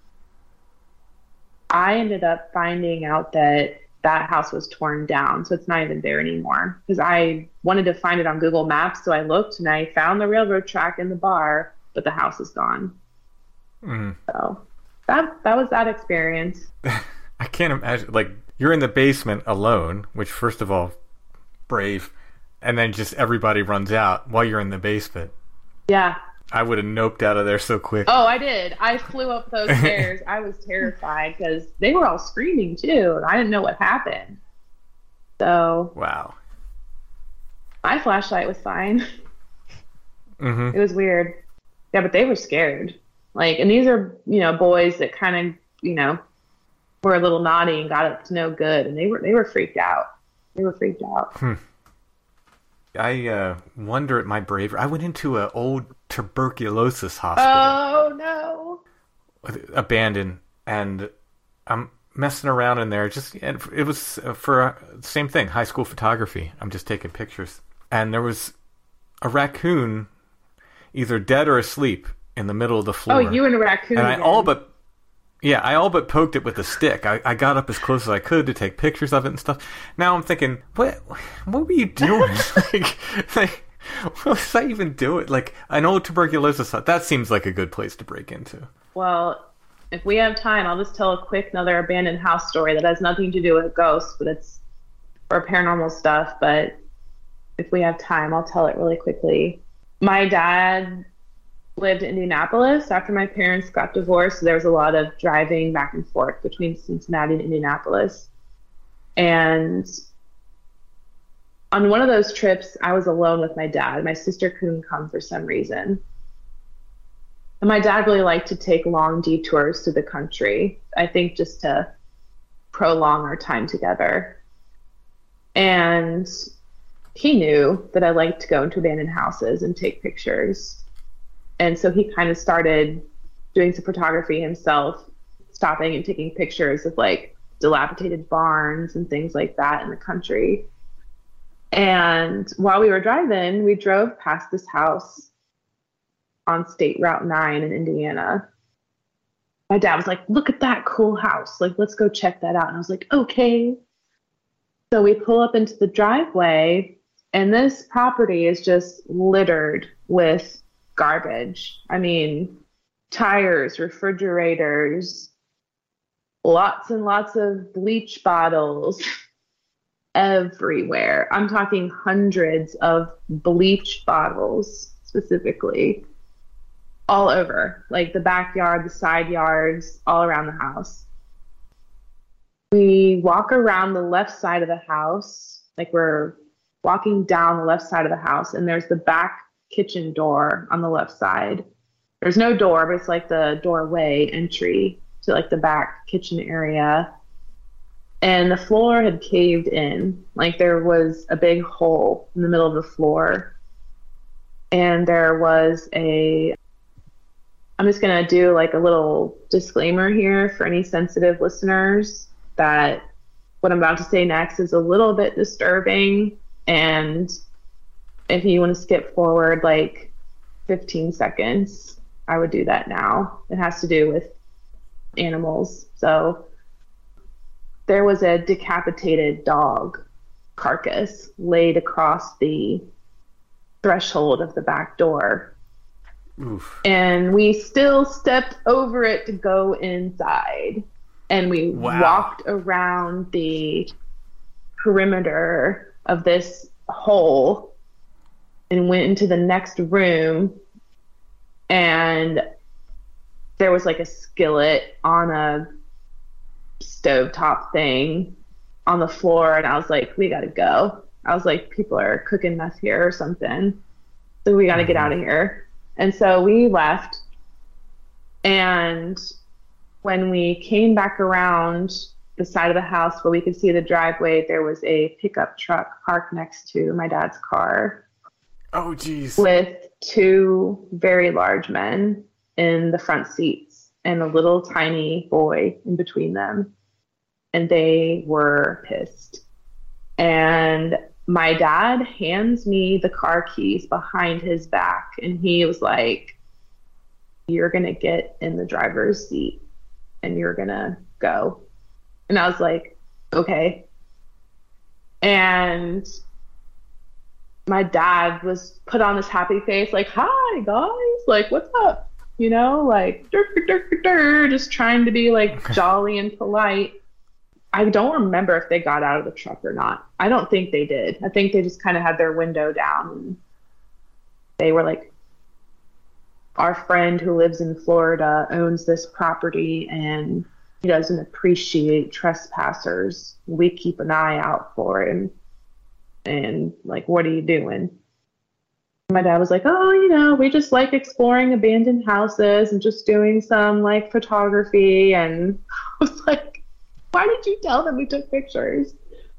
I ended up finding out that that house was torn down, so it's not even there anymore. Because I wanted to find it on Google Maps, so I looked and I found the railroad track in the bar, but the house is gone. So that was that experience. I can't imagine, like, you're in the basement alone, which, first of all, brave, and then just everybody runs out while you're in the basement. Yeah. I would have noped out of there so quick. Oh, I did. I flew up those stairs. I was terrified because they were all screaming too, and I didn't know what happened. So wow, my flashlight was fine. It was weird. Yeah, but they were scared. Like, and these are, boys that kind of, were a little naughty and got up to no good, and they were freaked out. They were freaked out. I wonder at my bravery. I went into an old tuberculosis hospital. Oh, no. Abandoned. And I'm messing around in there. And it was for the same thing, high school photography. I'm just taking pictures. And there was a raccoon either dead or asleep in the middle of the floor. Oh, you and a raccoon. And I all but poked it with a stick. I got up as close as I could to take pictures of it and stuff. Now I'm thinking, what were you doing? like, what was I even doing? Like, an old tuberculosis, that seems like a good place to break into. Well, if we have time, I'll just tell a quick another abandoned house story that has nothing to do with ghosts, but it's for paranormal stuff. But if we have time, I'll tell it really quickly. My dad lived in Indianapolis after my parents got divorced. So there was a lot of driving back and forth between Cincinnati and Indianapolis. And on one of those trips, I was alone with my dad. My sister couldn't come for some reason. And my dad really liked to take long detours through the country, I think just to prolong our time together. And he knew that I liked to go into abandoned houses and take pictures. And so he kind of started doing some photography himself, stopping and taking pictures of like dilapidated barns and things like that in the country. And while we were driving, we drove past this house on State Route 9 in Indiana. My dad was like, look at that cool house. Like, let's go check that out. And I was like, okay. So we pull up into the driveway, and this property is just littered with garbage. I mean, tires, refrigerators, lots and lots of bleach bottles everywhere. I'm talking hundreds of bleach bottles specifically all over, like the backyard, the side yards, all around the house. We walk around the left side of the house, like we're walking down the left side of the house, and there's the back kitchen door on the left side. There's no door, but it's like the doorway entry to like the back kitchen area. And the floor had caved in. Like there was a big hole in the middle of the floor. And there was I'm just going to do like a little disclaimer here for any sensitive listeners that what I'm about to say next is a little bit disturbing. And if you want to skip forward like 15 seconds, I would do that now. It has to do with animals. So there was a decapitated dog carcass laid across the threshold of the back door. Oof. And we still stepped over it to go inside. And we walked around the perimeter of this hole and went into the next room, and there was like a skillet on a stovetop thing on the floor, and I was like, we gotta go. I was like, people are cooking meth here or something, so we gotta get out of here. And so we left, and when we came back around the side of the house where we could see the driveway, there was a pickup truck parked next to my dad's car. Oh, geez. With two very large men in the front seats and a little tiny boy in between them. And they were pissed. And my dad hands me the car keys behind his back. And he was like, you're going to get in the driver's seat and you're going to go. And I was like, okay. And my dad was put on this happy face, like, hi guys, like, what's up? You know, like, just trying to be like jolly and polite. I don't remember if they got out of the truck or not. I don't think they did. I think they just kind of had their window down. And they were like, our friend who lives in Florida owns this property and he doesn't appreciate trespassers. We keep an eye out for him. And like, what are you doing? My dad was like, oh, you know, we just like exploring abandoned houses and just doing some like photography. And I was like, why did you tell them we took pictures?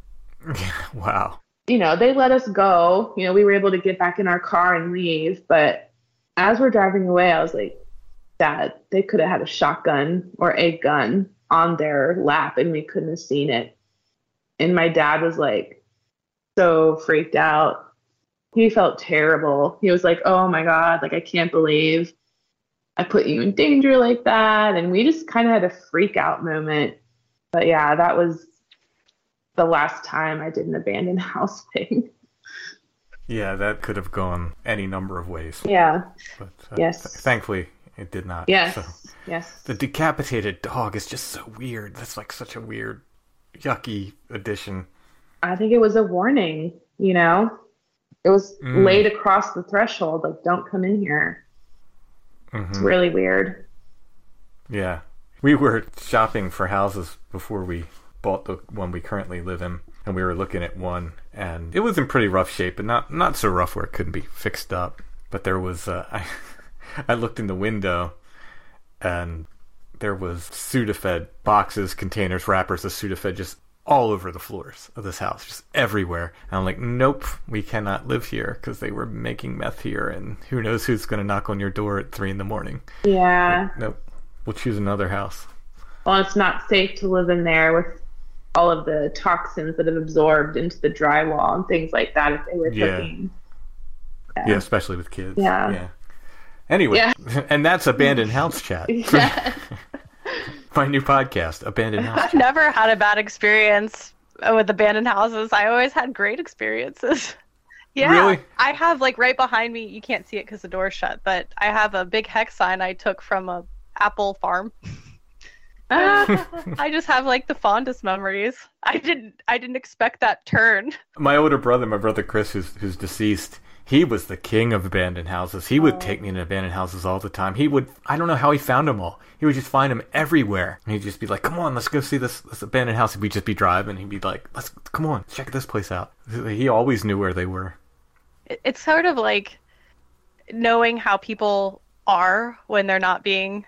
Wow. You know, they let us go. You know, we were able to get back in our car and leave. But as we're driving away, I was like, Dad, they could have had a shotgun or a gun on their lap and we couldn't have seen it. And my dad was like so freaked out. He felt terrible. He was like, oh my God, like, I can't believe I put you in danger like that. And we just kind of had a freak out moment. But yeah, that was the last time I did an abandoned house thing. Yeah, that could have gone any number of ways. Yeah. But, yes. Thankfully, it did not. Yes. So, yes. The decapitated dog is just so weird. That's like such a weird, yucky addition. I think it was a warning, you know? It was laid across the threshold, like, don't come in here. Mm-hmm. It's really weird. Yeah. We were shopping for houses before we bought the one we currently live in, and we were looking at one, and it was in pretty rough shape, but not so rough where it couldn't be fixed up. But there was, I looked in the window, and there was Sudafed boxes, containers, wrappers of Sudafed just all over the floors of this house, just everywhere. And I'm like, nope, we cannot live here because they were making meth here, and who knows who's going to knock on your door at 3 a.m. Yeah. Like, nope. We'll choose another house. Well, it's not safe to live in there with all of the toxins that have absorbed into the drywall and things like that if they were cooking. Yeah, especially with kids. Yeah. Anyway, and that's Abandoned House Chat. Yes. My new podcast, Abandoned House Chat. I've never had a bad experience with abandoned houses. I always had great experiences. Yeah, really? I have, like, right behind me, you can't see it because the door's shut, but I have a big hex sign I took from a apple farm. I just have, like, the fondest memories. I didn't expect that turn. My older brother, my brother Chris, who's deceased, he was the king of abandoned houses. He would take me to abandoned houses all the time. I don't know how he found them all. He would just find them everywhere. And he'd just be like, come on, let's go see this abandoned house. And we'd just be driving, and he'd be like, come on, check this place out. He always knew where they were. It's sort of like knowing how people are when they're not being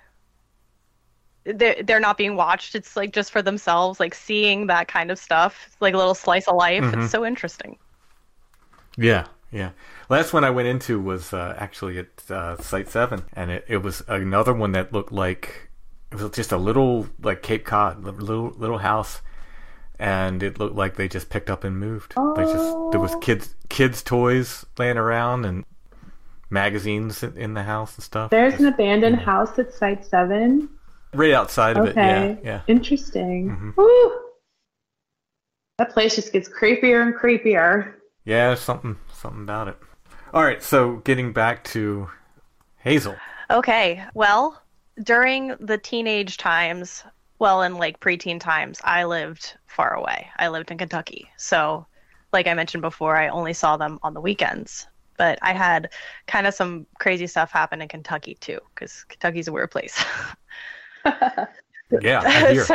watched. It's like just for themselves, like seeing that kind of stuff. It's like a little slice of life. Mm-hmm. It's so interesting. Yeah. Last one I went into was actually at Site 7, and it was another one that looked like it was just a little, like, Cape Cod, little house, and it looked like they just picked up and moved. There was kids toys laying around and magazines in the house and stuff. There's an abandoned house at Site 7. Right outside of it, yeah. Interesting. Mm-hmm. Woo! That place just gets creepier and creepier. Yeah, something about it. All right, so getting back to Hazel. Okay, well, during the teenage times, and like preteen times, I lived far away. I lived in Kentucky. So, like I mentioned before, I only saw them on the weekends. But I had kind of some crazy stuff happen in Kentucky, too, because Kentucky's a weird place. Yeah, I hear.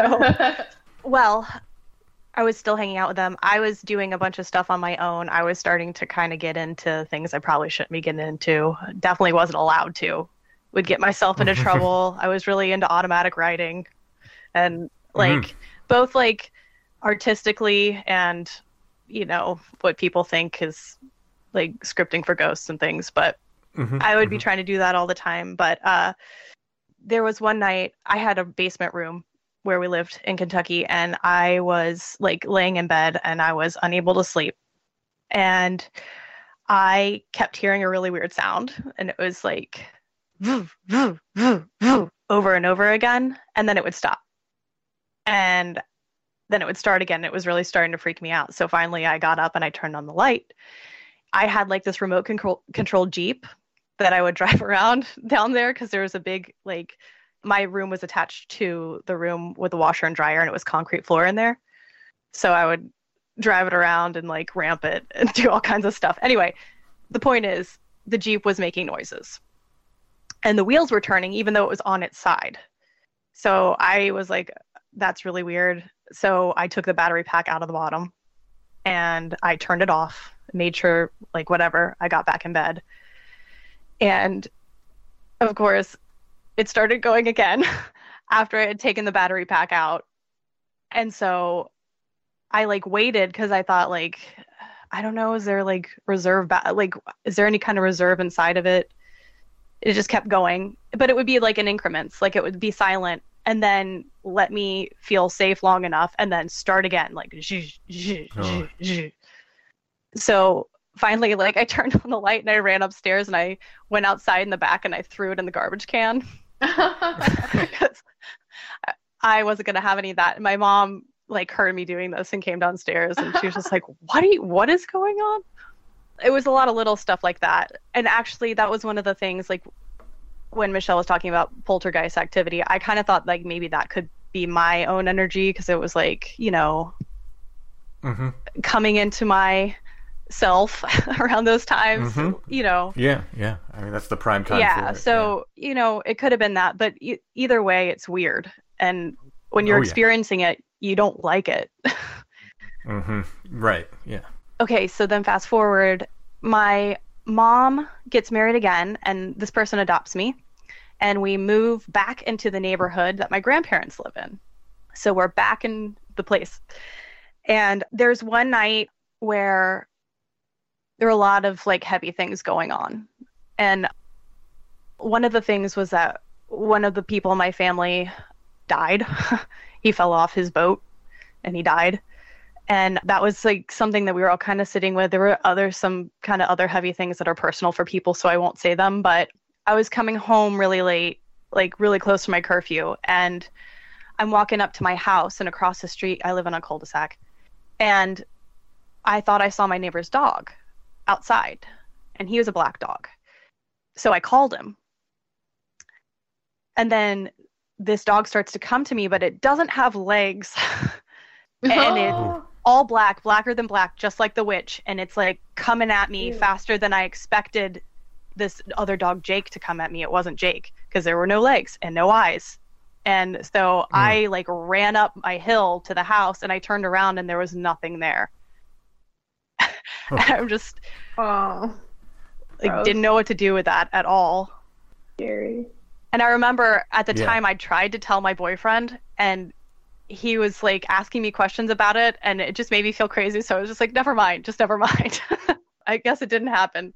I was still hanging out with them. I was doing a bunch of stuff on my own. I was starting to kind of get into things I probably shouldn't be getting into. Definitely wasn't allowed to. Would get myself into trouble. I was really into automatic writing. And, like, both like artistically and, you know, what people think is like scripting for ghosts and things. But I would be trying to do that all the time. But there was one night I had a basement room where we lived in Kentucky, and I was like laying in bed and I was unable to sleep. And I kept hearing a really weird sound, and it was like voo, voo, voo, voo, over and over again, and then it would stop. And then it would start again. It was really starting to freak me out. So finally I got up and I turned on the light. I had like this remote controlled Jeep that I would drive around down there because there was a big, like, my room was attached to the room with the washer and dryer, and it was concrete floor in there. So I would drive it around and like ramp it and do all kinds of stuff. Anyway, the point is the Jeep was making noises and the wheels were turning even though it was on its side. So I was like, that's really weird. So I took the battery pack out of the bottom and I turned it off, made sure, like, whatever, I got back in bed. And of course, it started going again after I had taken the battery pack out. And so I like waited because I thought, like, I don't know, is there like reserve, is there any kind of reserve inside of it? It just kept going, but it would be like in increments, like it would be silent and then let me feel safe long enough and then start again, like, So finally, like, I turned on the light and I ran upstairs and I went outside in the back and I threw it in the garbage can because I wasn't going to have any of that. And my mom like heard me doing this and came downstairs and she was just like, what is going on? It was a lot of little stuff like that. And actually that was one of the things, like, when Michelle was talking about poltergeist activity, I kind of thought like maybe that could be my own energy because it was like, you know, coming into my self around those times, you know. Yeah. I mean, that's the prime time for it. So, you know, it could have been that, but either way, it's weird. And when you're experiencing it, you don't like it. Right, yeah. Okay, so then fast forward, my mom gets married again, and this person adopts me, and we move back into the neighborhood that my grandparents live in. So we're back in the place. And there's one night where there were a lot of like heavy things going on. And one of the things was that one of the people in my family died. He fell off his boat and he died. And that was like something that we were all kind of sitting with. There were some kind of other heavy things that are personal for people, so I won't say them. But I was coming home really late, like really close to my curfew. And I'm walking up to my house, and across the street, I live in a cul-de-sac. And I thought I saw my neighbor's dog outside, and he was a black dog. So I called him. And then this dog starts to come to me, but it doesn't have legs. And it's all black, blacker than black, just like the witch. And it's like coming at me faster than I expected this other dog, Jake, to come at me. It wasn't Jake because there were no legs and no eyes. And so I like ran up my hill to the house and I turned around and there was nothing there. I'm just didn't know what to do with that at all. Scary. And I remember at the time I tried to tell my boyfriend, and he was like asking me questions about it, and it just made me feel crazy. So I was just like, never mind, just never mind. I guess it didn't happen.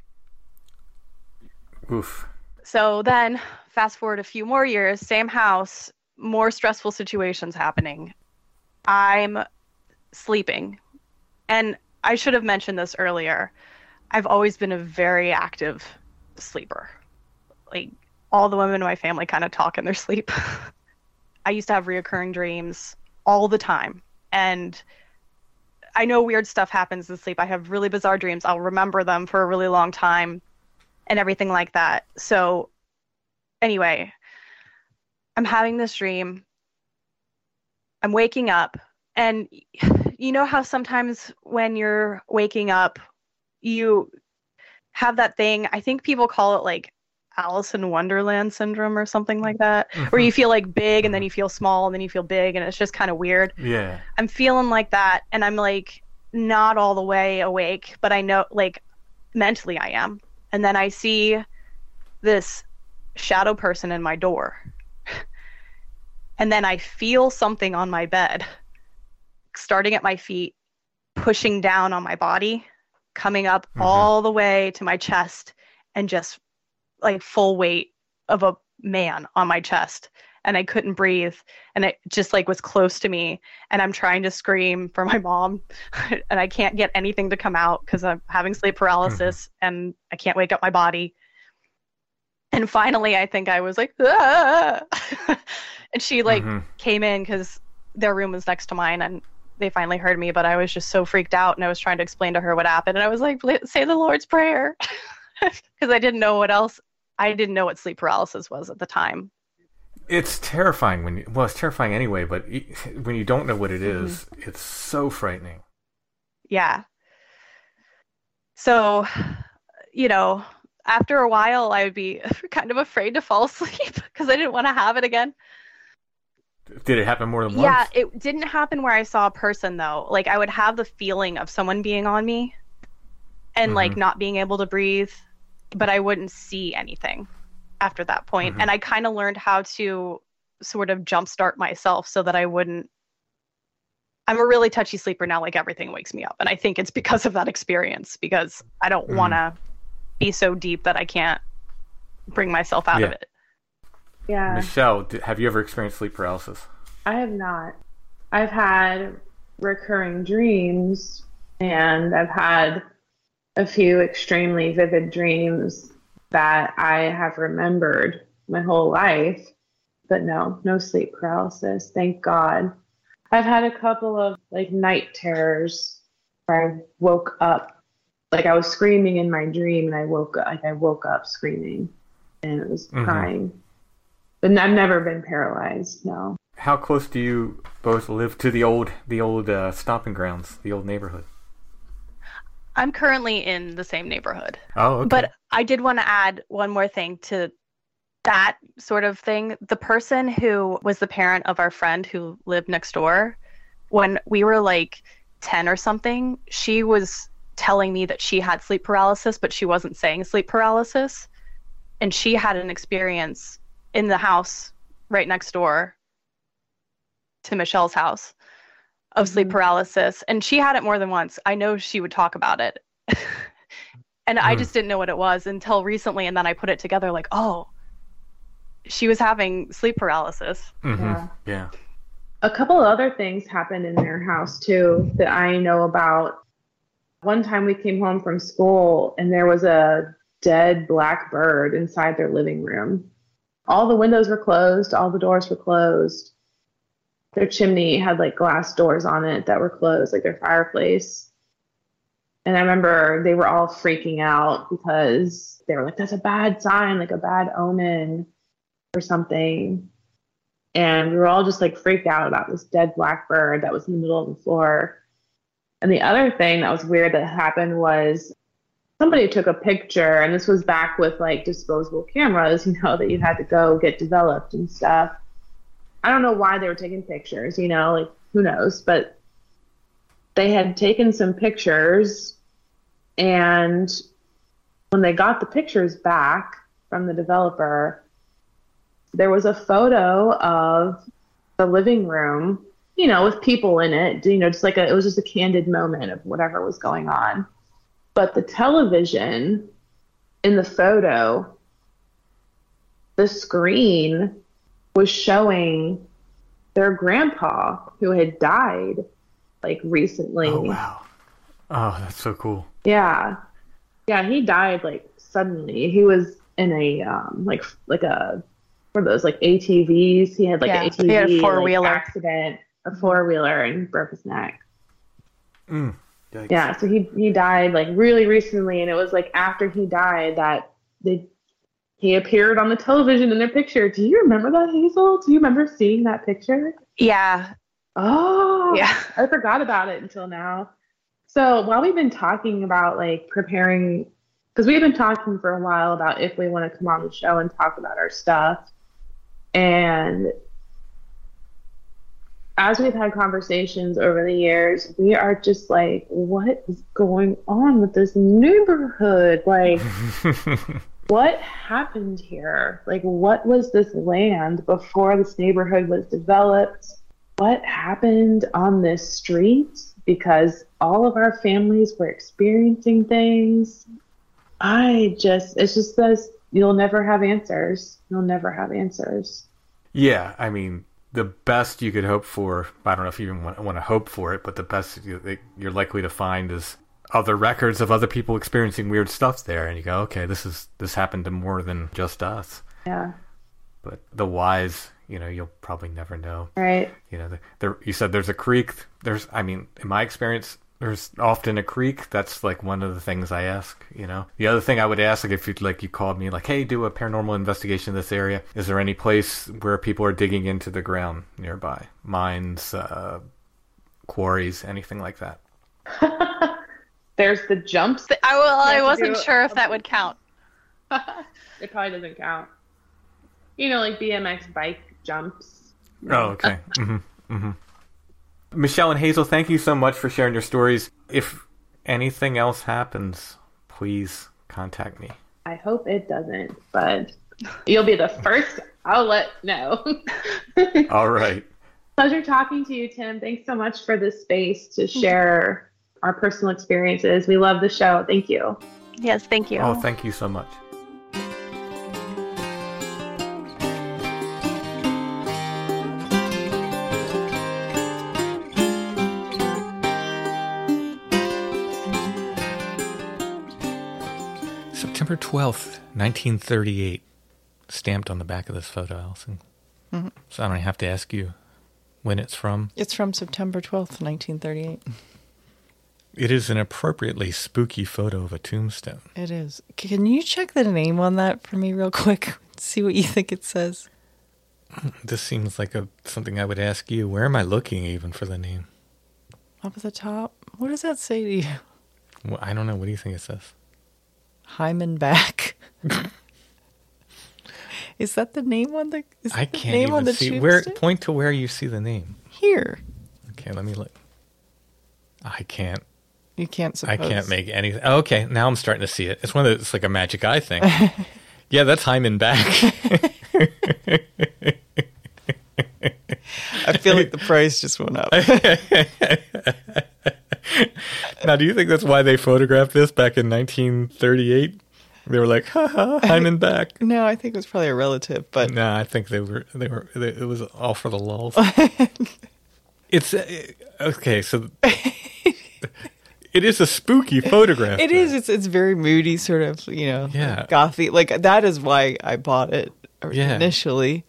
Oof. So then fast forward a few more years, same house, more stressful situations happening. I'm sleeping. And I should have mentioned this earlier. I've always been a very active sleeper. Like, all the women in my family kind of talk in their sleep. I used to have reoccurring dreams all the time. And I know weird stuff happens in sleep. I have really bizarre dreams. I'll remember them for a really long time and everything like that. So anyway, I'm having this dream. I'm waking up. And you know how sometimes when you're waking up, you have that thing, I think people call it like Alice in Wonderland syndrome or something like that, where you feel like big and then you feel small and then you feel big, and it's just kind of weird. Yeah. I'm feeling like that, and I'm like not all the way awake, but I know like mentally I am. And then I see this shadow person in my door. And then I feel something on my bed, starting at my feet, pushing down on my body, coming up all the way to my chest, and just like full weight of a man on my chest. And I couldn't breathe. And it just like was close to me. And I'm trying to scream for my mom. And I can't get anything to come out because I'm having sleep paralysis and I can't wake up my body. And finally, I think I was like, ah! And she like came in because their room was next to mine, and they finally heard me. But I was just so freaked out, and I was trying to explain to her what happened. And I was like, say the Lord's Prayer, because I didn't know what else. I didn't know what sleep paralysis was at the time. It's terrifying it's terrifying anyway, but when you don't know what it is, it's so frightening. Yeah. So, after a while, I would be kind of afraid to fall asleep because I didn't want to have it again. Did it happen more than once? Yeah, it didn't happen where I saw a person, though. Like, I would have the feeling of someone being on me and, like, not being able to breathe, but I wouldn't see anything after that point. And I kind of learned how to sort of jumpstart myself so that I wouldn't. I'm a really touchy sleeper now. Like, everything wakes me up. And I think it's because of that experience, because I don't want to be so deep that I can't bring myself out of it. Yeah. Michelle, have you ever experienced sleep paralysis? I have not. I've had recurring dreams, and I've had a few extremely vivid dreams that I have remembered my whole life, but no sleep paralysis. Thank God. I've had a couple of like night terrors where I woke up, like I was screaming in my dream, and I woke up screaming, and it was crying. But I've never been paralyzed. No. How close do you both live to the old stomping grounds, the old neighborhood? I'm currently in the same neighborhood. Oh, okay. But I did want to add one more thing to that sort of thing. The person who was the parent of our friend who lived next door, when we were like 10 or something, she was telling me that she had sleep paralysis, but she wasn't saying sleep paralysis. And she had an experience in the house right next door to Michelle's house of sleep paralysis. And she had it more than once. I know she would talk about it. And I just didn't know what it was until recently. And then I put it together like, oh, she was having sleep paralysis. Yeah. A couple of other things happened in their house too that I know about. One time we came home from school and there was a dead black bird inside their living room. All the windows were closed. All the doors were closed. Their chimney had like glass doors on it that were closed, like their fireplace. And I remember they were all freaking out because they were like, that's a bad sign, like a bad omen or something. And we were all just like freaked out about this dead black bird that was in the middle of the floor. And the other thing that was weird that happened was somebody took a picture, and this was back with like disposable cameras, that you had to go get developed and stuff. I don't know why they were taking pictures, like who knows, but they had taken some pictures, and when they got the pictures back from the developer, there was a photo of the living room, with people in it, just like it was just a candid moment of whatever was going on. But the television in the photo, the screen was showing their grandpa who had died like recently. Oh, wow. Oh, that's so cool. Yeah. Yeah, he died like suddenly. He was in a like a one of those like ATVs. He had like an ATV, he had a four-wheeler accident, a four-wheeler, and broke his neck. Yikes. Yeah, so he died like really recently, and it was like after he died that he appeared on the television in their picture. Do you remember that, Hazel? Do you remember seeing that picture? Yeah. Oh, yeah. I forgot about it until now. So while we've been talking about like preparing, because we've been talking for a while about if we want to come on the show and talk about our stuff, and as we've had conversations over the years, we are just like, what is going on with this neighborhood? Like, what happened here? Like, what was this land before this neighborhood was developed? What happened on this street? Because all of our families were experiencing things. It's just this, you'll never have answers. You'll never have answers. Yeah, I mean, the best you could hope for, I don't know if you even want to hope for it, but the best you're likely to find is other records of other people experiencing weird stuff there. And you go, okay, this happened to more than just us. Yeah. But the whys, you'll probably never know. Right. You said there's a creek. In my experience, there's often a creek. That's like one of the things I ask, The other thing I would ask, like if you called me like, hey, do a paranormal investigation in this area. Is there any place where people are digging into the ground nearby? Mines, quarries, anything like that? There's the jumps. I wasn't sure if that would count. It probably doesn't count. Like BMX bike jumps. Oh, okay. Michelle and Hazel, thank you so much for sharing your stories. If anything else happens, please contact me. I hope it doesn't, but you'll be the first. I'll let know. All right. Pleasure talking to you, Tim. Thanks so much for this space to share our personal experiences. We love the show. Thank you. Yes, thank you. Oh, thank you so much. September 12th, 1938. Stamped on the back of this photo, Allison. Mm-hmm. So I don't have to ask you when it's from. It's from September 12th, 1938. It is an appropriately spooky photo of a tombstone. It is. Can you check the name on that for me real quick? See what you think it says. This seems like something I would ask you. Where am I looking even for the name? Up at the top. What does that say to you? Well, I don't know. What do you think it says? Hyman back. Is that the name on the? I can't even see. Where? Point to where you see the name. Here. Okay, let me look. I can't. You can't suppose. I can't make anything. Oh, okay, now I'm starting to see it. It's it's like a magic eye thing. Yeah, that's Hyman back. I feel like the price just went up. Now, do you think that's why they photographed this back in 1938? They were like, "Ha ha, Hyman back." No, I think it was probably a relative, but no, I think they were. It was all for the lulz. It's okay. So it is a spooky photograph. It is. It's very moody, sort of. Yeah. Gothy. Like that is why I bought it initially.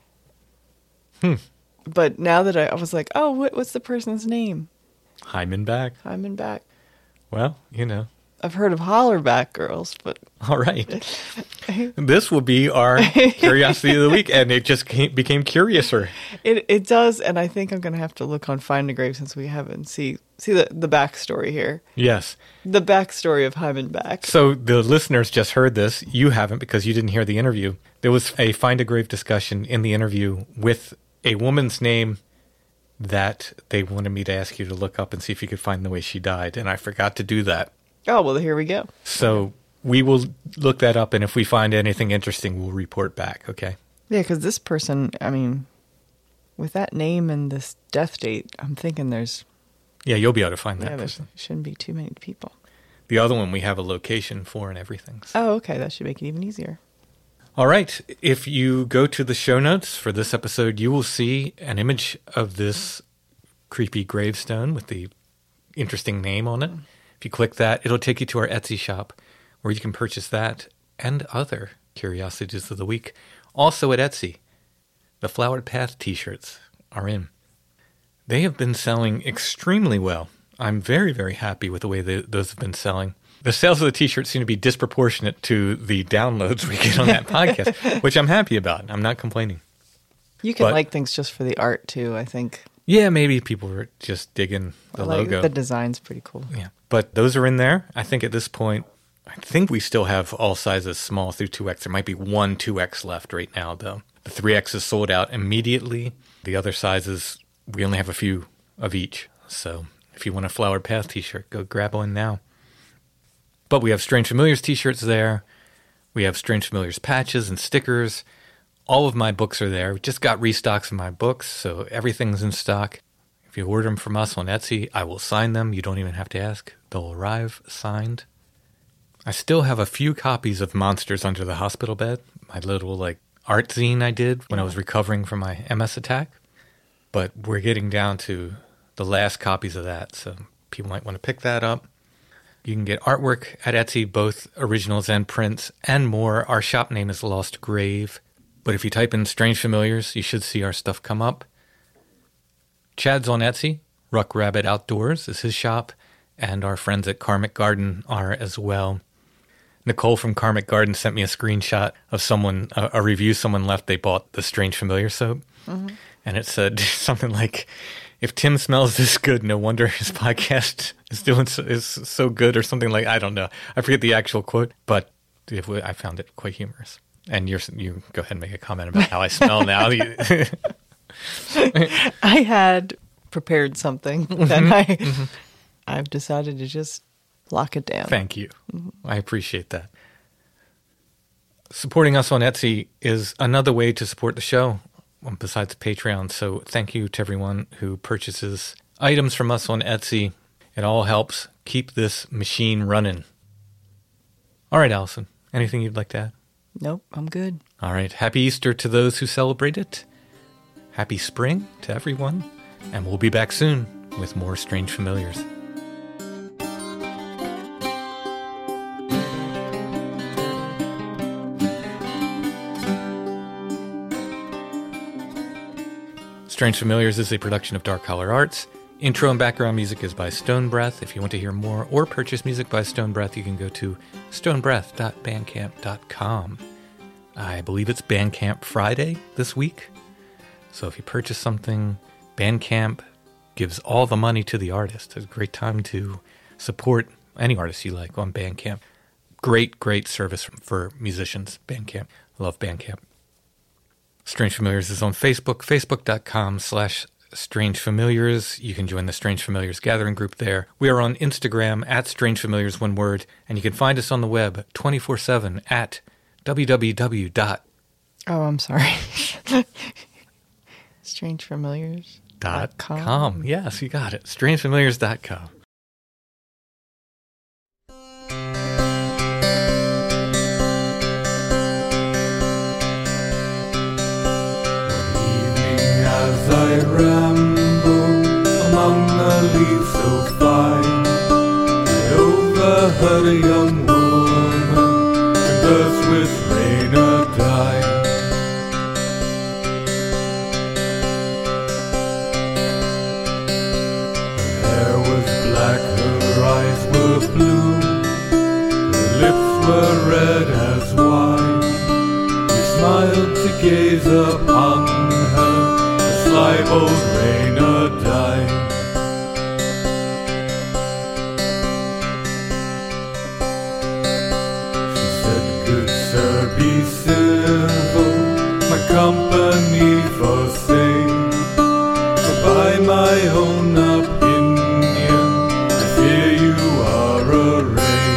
But now that I was like, oh, what's the person's name? Hyman back. Hyman back. Well, I've heard of Hollerback girls, but... All right. This will be our Curiosity of the Week, and it just became curiouser. It does, and I think I'm going to have to look on Find a Grave since we haven't see the backstory here. Yes. The backstory of Hyman back. So the listeners just heard this. You haven't because you didn't hear the interview. There was a Find a Grave discussion in the interview with a woman's name that they wanted me to ask you to look up and see if you could find the way she died, and I forgot to do that. Oh, well, here we go. So we will look that up, and if we find anything interesting, we'll report back, okay? Yeah, because this person, with that name and this death date, I'm thinking there's... Yeah, you'll be able to find that person. There shouldn't be too many people. The other one we have a location for and everything. So. Oh, okay. That should make it even easier. All right. If you go to the show notes for this episode, you will see an image of this creepy gravestone with the interesting name on it. If you click that, it'll take you to our Etsy shop where you can purchase that and other Curiosities of the Week. Also at Etsy, the Flowered Path t-shirts are in. They have been selling extremely well. I'm very, very happy with the way those have been selling. The sales of the t-shirts seem to be disproportionate to the downloads we get on that podcast, which I'm happy about. I'm not complaining. You can like things just for the art, too, I think. Yeah, maybe people were just digging the logo. The design's pretty cool. Yeah, but those are in there. I think at this point, we still have all sizes small through 2X. There might be one 2X left right now, though. The 3X is sold out immediately. The other sizes, we only have a few of each. So if you want a Flowered Path t-shirt, go grab one now. But we have Strange Familiars t-shirts there. We have Strange Familiars patches and stickers. All of my books are there. We just got restocks of my books, so everything's in stock. If you order them from us on Etsy, I will sign them. You don't even have to ask. They'll arrive signed. I still have a few copies of Monsters Under the Hospital Bed, my little art zine I did when I was recovering from my MS attack. But we're getting down to the last copies of that, so people might want to pick that up. You can get artwork at Etsy, both originals and prints, and more. Our shop name is Lost Grave, but if you type in Strange Familiars, you should see our stuff come up. Chad's on Etsy. Ruck Rabbit Outdoors is his shop, and our friends at Karmic Garden are as well. Nicole from Karmic Garden sent me a screenshot of a review someone left. They bought the Strange Familiar soap, and it said something like, if Tim smells this good, no wonder his podcast is so good, or something like, I don't know. I forget the actual quote, but I found it quite humorous. And you go ahead and make a comment about how I smell now. I had prepared something, and I've decided to just lock it down. Thank you. I appreciate that. Supporting us on Etsy is another way to support the show, besides Patreon. So thank you to everyone who purchases items from us on Etsy. It all helps keep this machine running. All right, Allison, anything you'd like to add? Nope, I'm good. All right. Happy Easter to those who celebrate it. Happy spring to everyone. And we'll be back soon with more Strange Familiars. Strange Familiars is a production of Dark Color Arts. Intro and background music is by Stone Breath. If you want to hear more or purchase music by Stone Breath, you can go to stonebreath.bandcamp.com. I believe it's Bandcamp Friday this week. So if you purchase something, Bandcamp gives all the money to the artist. It's a great time to support any artist you like on Bandcamp. Great service for musicians, Bandcamp. I love Bandcamp. Strange Familiars is on Facebook, facebook.com/Strange Familiars. You can join the Strange Familiars gathering group there. We are on Instagram at Strange Familiars, one word, and you can find us on the web 24/7 at www. Oh, I'm sorry. StrangeFamiliars.com. Yes, you got it. StrangeFamiliars.com. As I ramble among the leaves so fine, I overheard a young woman converse with Reynardine. Her hair was black, her eyes were blue, her lips were red as wine. She smiled to gaze upon her, like old Reynardine. She said, good sir, be civil, my company forsake, for by my own opinion, I fear you are a rake.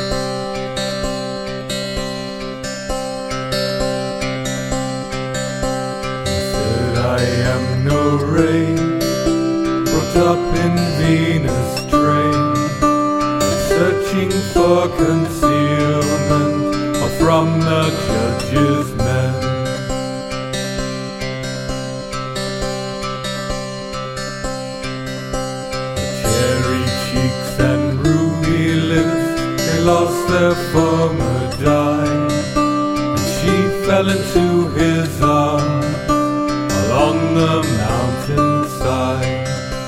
I am no ray, brought up in Venus' train, searching for concealment from the judge's men. Her cherry cheeks and ruby lips, they lost their former dye, and she fell into his arms along the mountainside.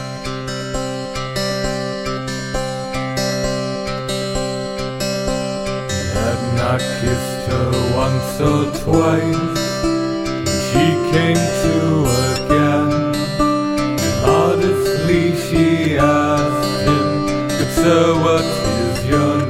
He had not kissed her once or twice, and she came to again. Modestly she asked him, good sir, what is your name?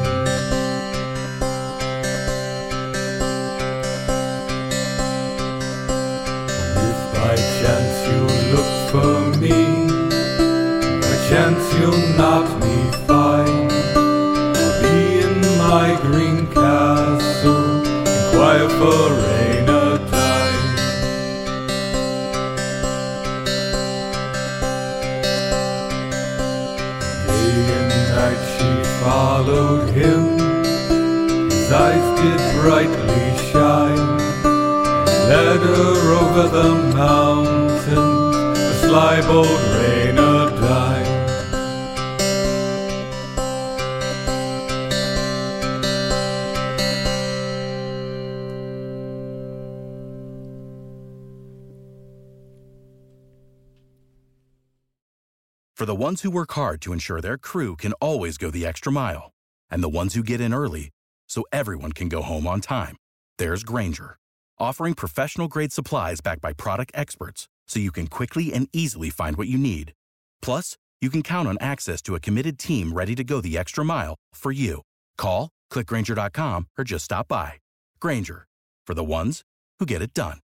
By chance you'll look for me, by chance you'll not me find. I'll be in my green castle, brightly shine. Led her over the mountains, a sly bold Reynardine. For the ones who work hard to ensure their crew can always go the extra mile, and the ones who get in early so everyone can go home on time, there's Grainger, offering professional-grade supplies backed by product experts so you can quickly and easily find what you need. Plus, you can count on access to a committed team ready to go the extra mile for you. Call, click Grainger.com, or just stop by. Grainger, for the ones who get it done.